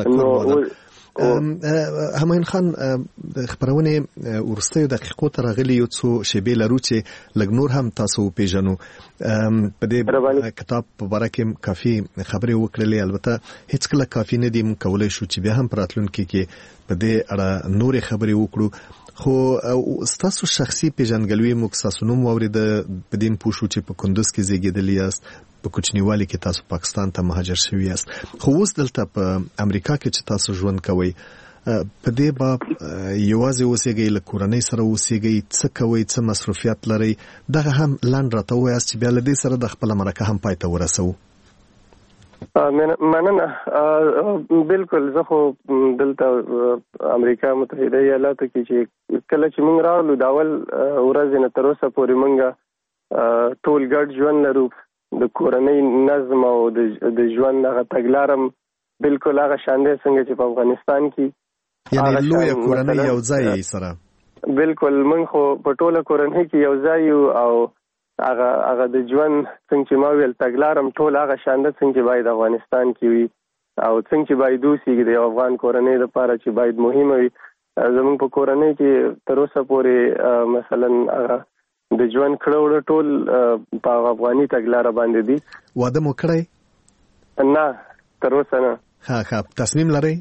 همایون خان د خبرونې ورستیو دقیقو ته راغلي یو څو شیبې لرو چې لږ نور هم تاسو وپېژنو په دې کتاب په باره کې کافي خبرې وکړلې البته هیڅکله کافي نه دي موږ کولی شو چې بیا هم په راتلونکي کې په دې اړه نورې خبرې وکړو خو ستاسو شخصي پیژندګلوي موږ ستاسو نوم واورېده په دې پوه شو چې په کندوز کې زیږېدلي یاست په کوچنیوالي کې تاسو پاکستان ته مهاجر شوي یاست خو اوس دلته په امریکا کې چې تاسو ژوند کوئ په دې باب یوازې اوسېږئ له کورنۍ سره اوسېږئ څه کوئ څه مصروفیات لرئ دغه هم لنډ راته ووایاست چې بیا له دې سره د خپله مرکه هم پای ته ورسوو مننه بالکل زه خو دلته امریکا متحده ایالاتو کې چې کله چې موږ راغلو د اول ورځې نه تر اوسه پورې موږ ټول ګډ ژوند لرو د کورنۍ نظم او د ژوند هغه تګلارم بالکل هغه شان دی څنګه چې په افغانستان کې یعنې لویه کورنۍ یو ځای سره بالکل موږ خو په ټوله کورنۍ کې یو ځای یو او هغه هغه د ژوند څنګه چې ما ویل تګلارم ټول هغه شان دی څنګه چې باید افغانستان کې وي او څنګه چې باید اوسېږي د یو افغان کورنۍ لپاره چې باید مهمه وي زموږ په کورنۍ کې تر اوسه پورې مثلا هغه د ژوند کړه ټول په افغاني تګلاره باندې دي واده مو کړی نه تر اوسه نه ها ها تصمیم لرئ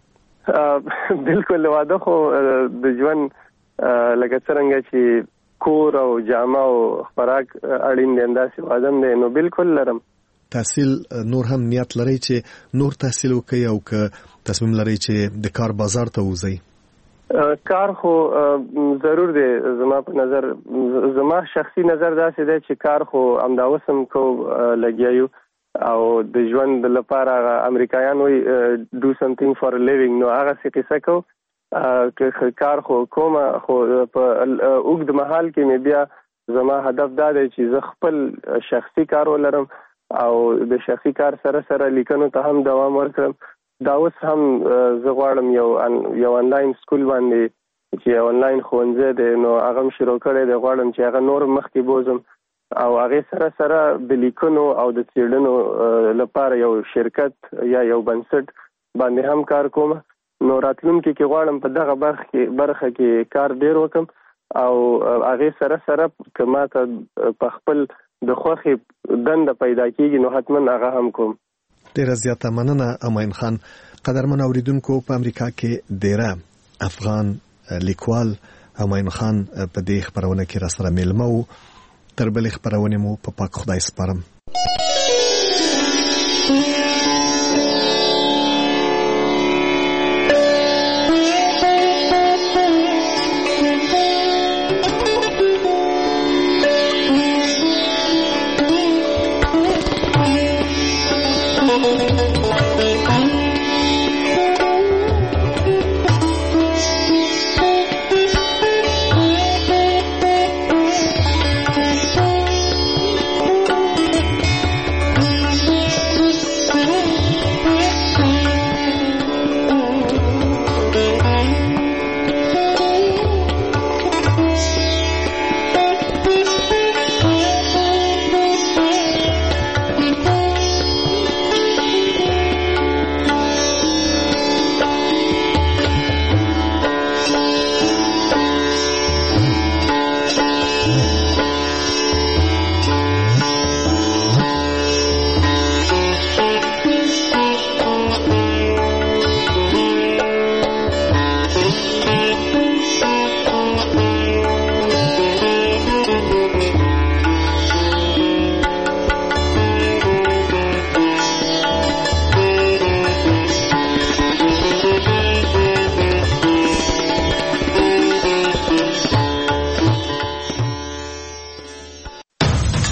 بالکل واده خو د ژوند لکه څرنګه چې کور او جامه او خوراک اړین دي انداسې واده دی نو بالکل لرم تحصیل نور هم نیت لرئ چې نور تحصیل وکړئ او که تصمیم لرئ چې د کار بازار ته وځئ کار خو ضرور دی زما په نظر زما شخصي نظر داسې دی چې کار خو همدا اوس هم کو لګیا یو او د ژوند لپاره امریکایان وایي ډو سمثینګ فار ا لیوینګ نو هغسې قصه کو که کار خو کومه خو په اوږد مهال کې مې بیا زما هدف دا دی چې زه خپل شخصي کار ولرم او د شخصي کار سره سره لیکنو ته هم دوام ورکړم دا اوس هم زه غواړم یو یو آنلاین سکول باندې چې آنلاین ښوونځی دی نو هغه هم شروع کړی دی غواړم چې هغه نور مخکې بوزم او هغې سره سره د لیکنو او د څېړنو لپاره یو شرکت یا یو بنسټ باندې هم کار کوم نو راتلونکي کې غواړم په دغه برخه کې کار ډېر وکړم او هغې سره سره که ماته په خپل د خوښې دنده پیدا کېږي نو حتما هغه هم کوم ډیره زیاته مننه همایون خان قدرمن اوریدونکو په امریکا کې ډیره افغان لیکوال همایون خان په دې خبرونه کې را سره ملمو تر بلې خبرونه مو په پاک خدای سپارم.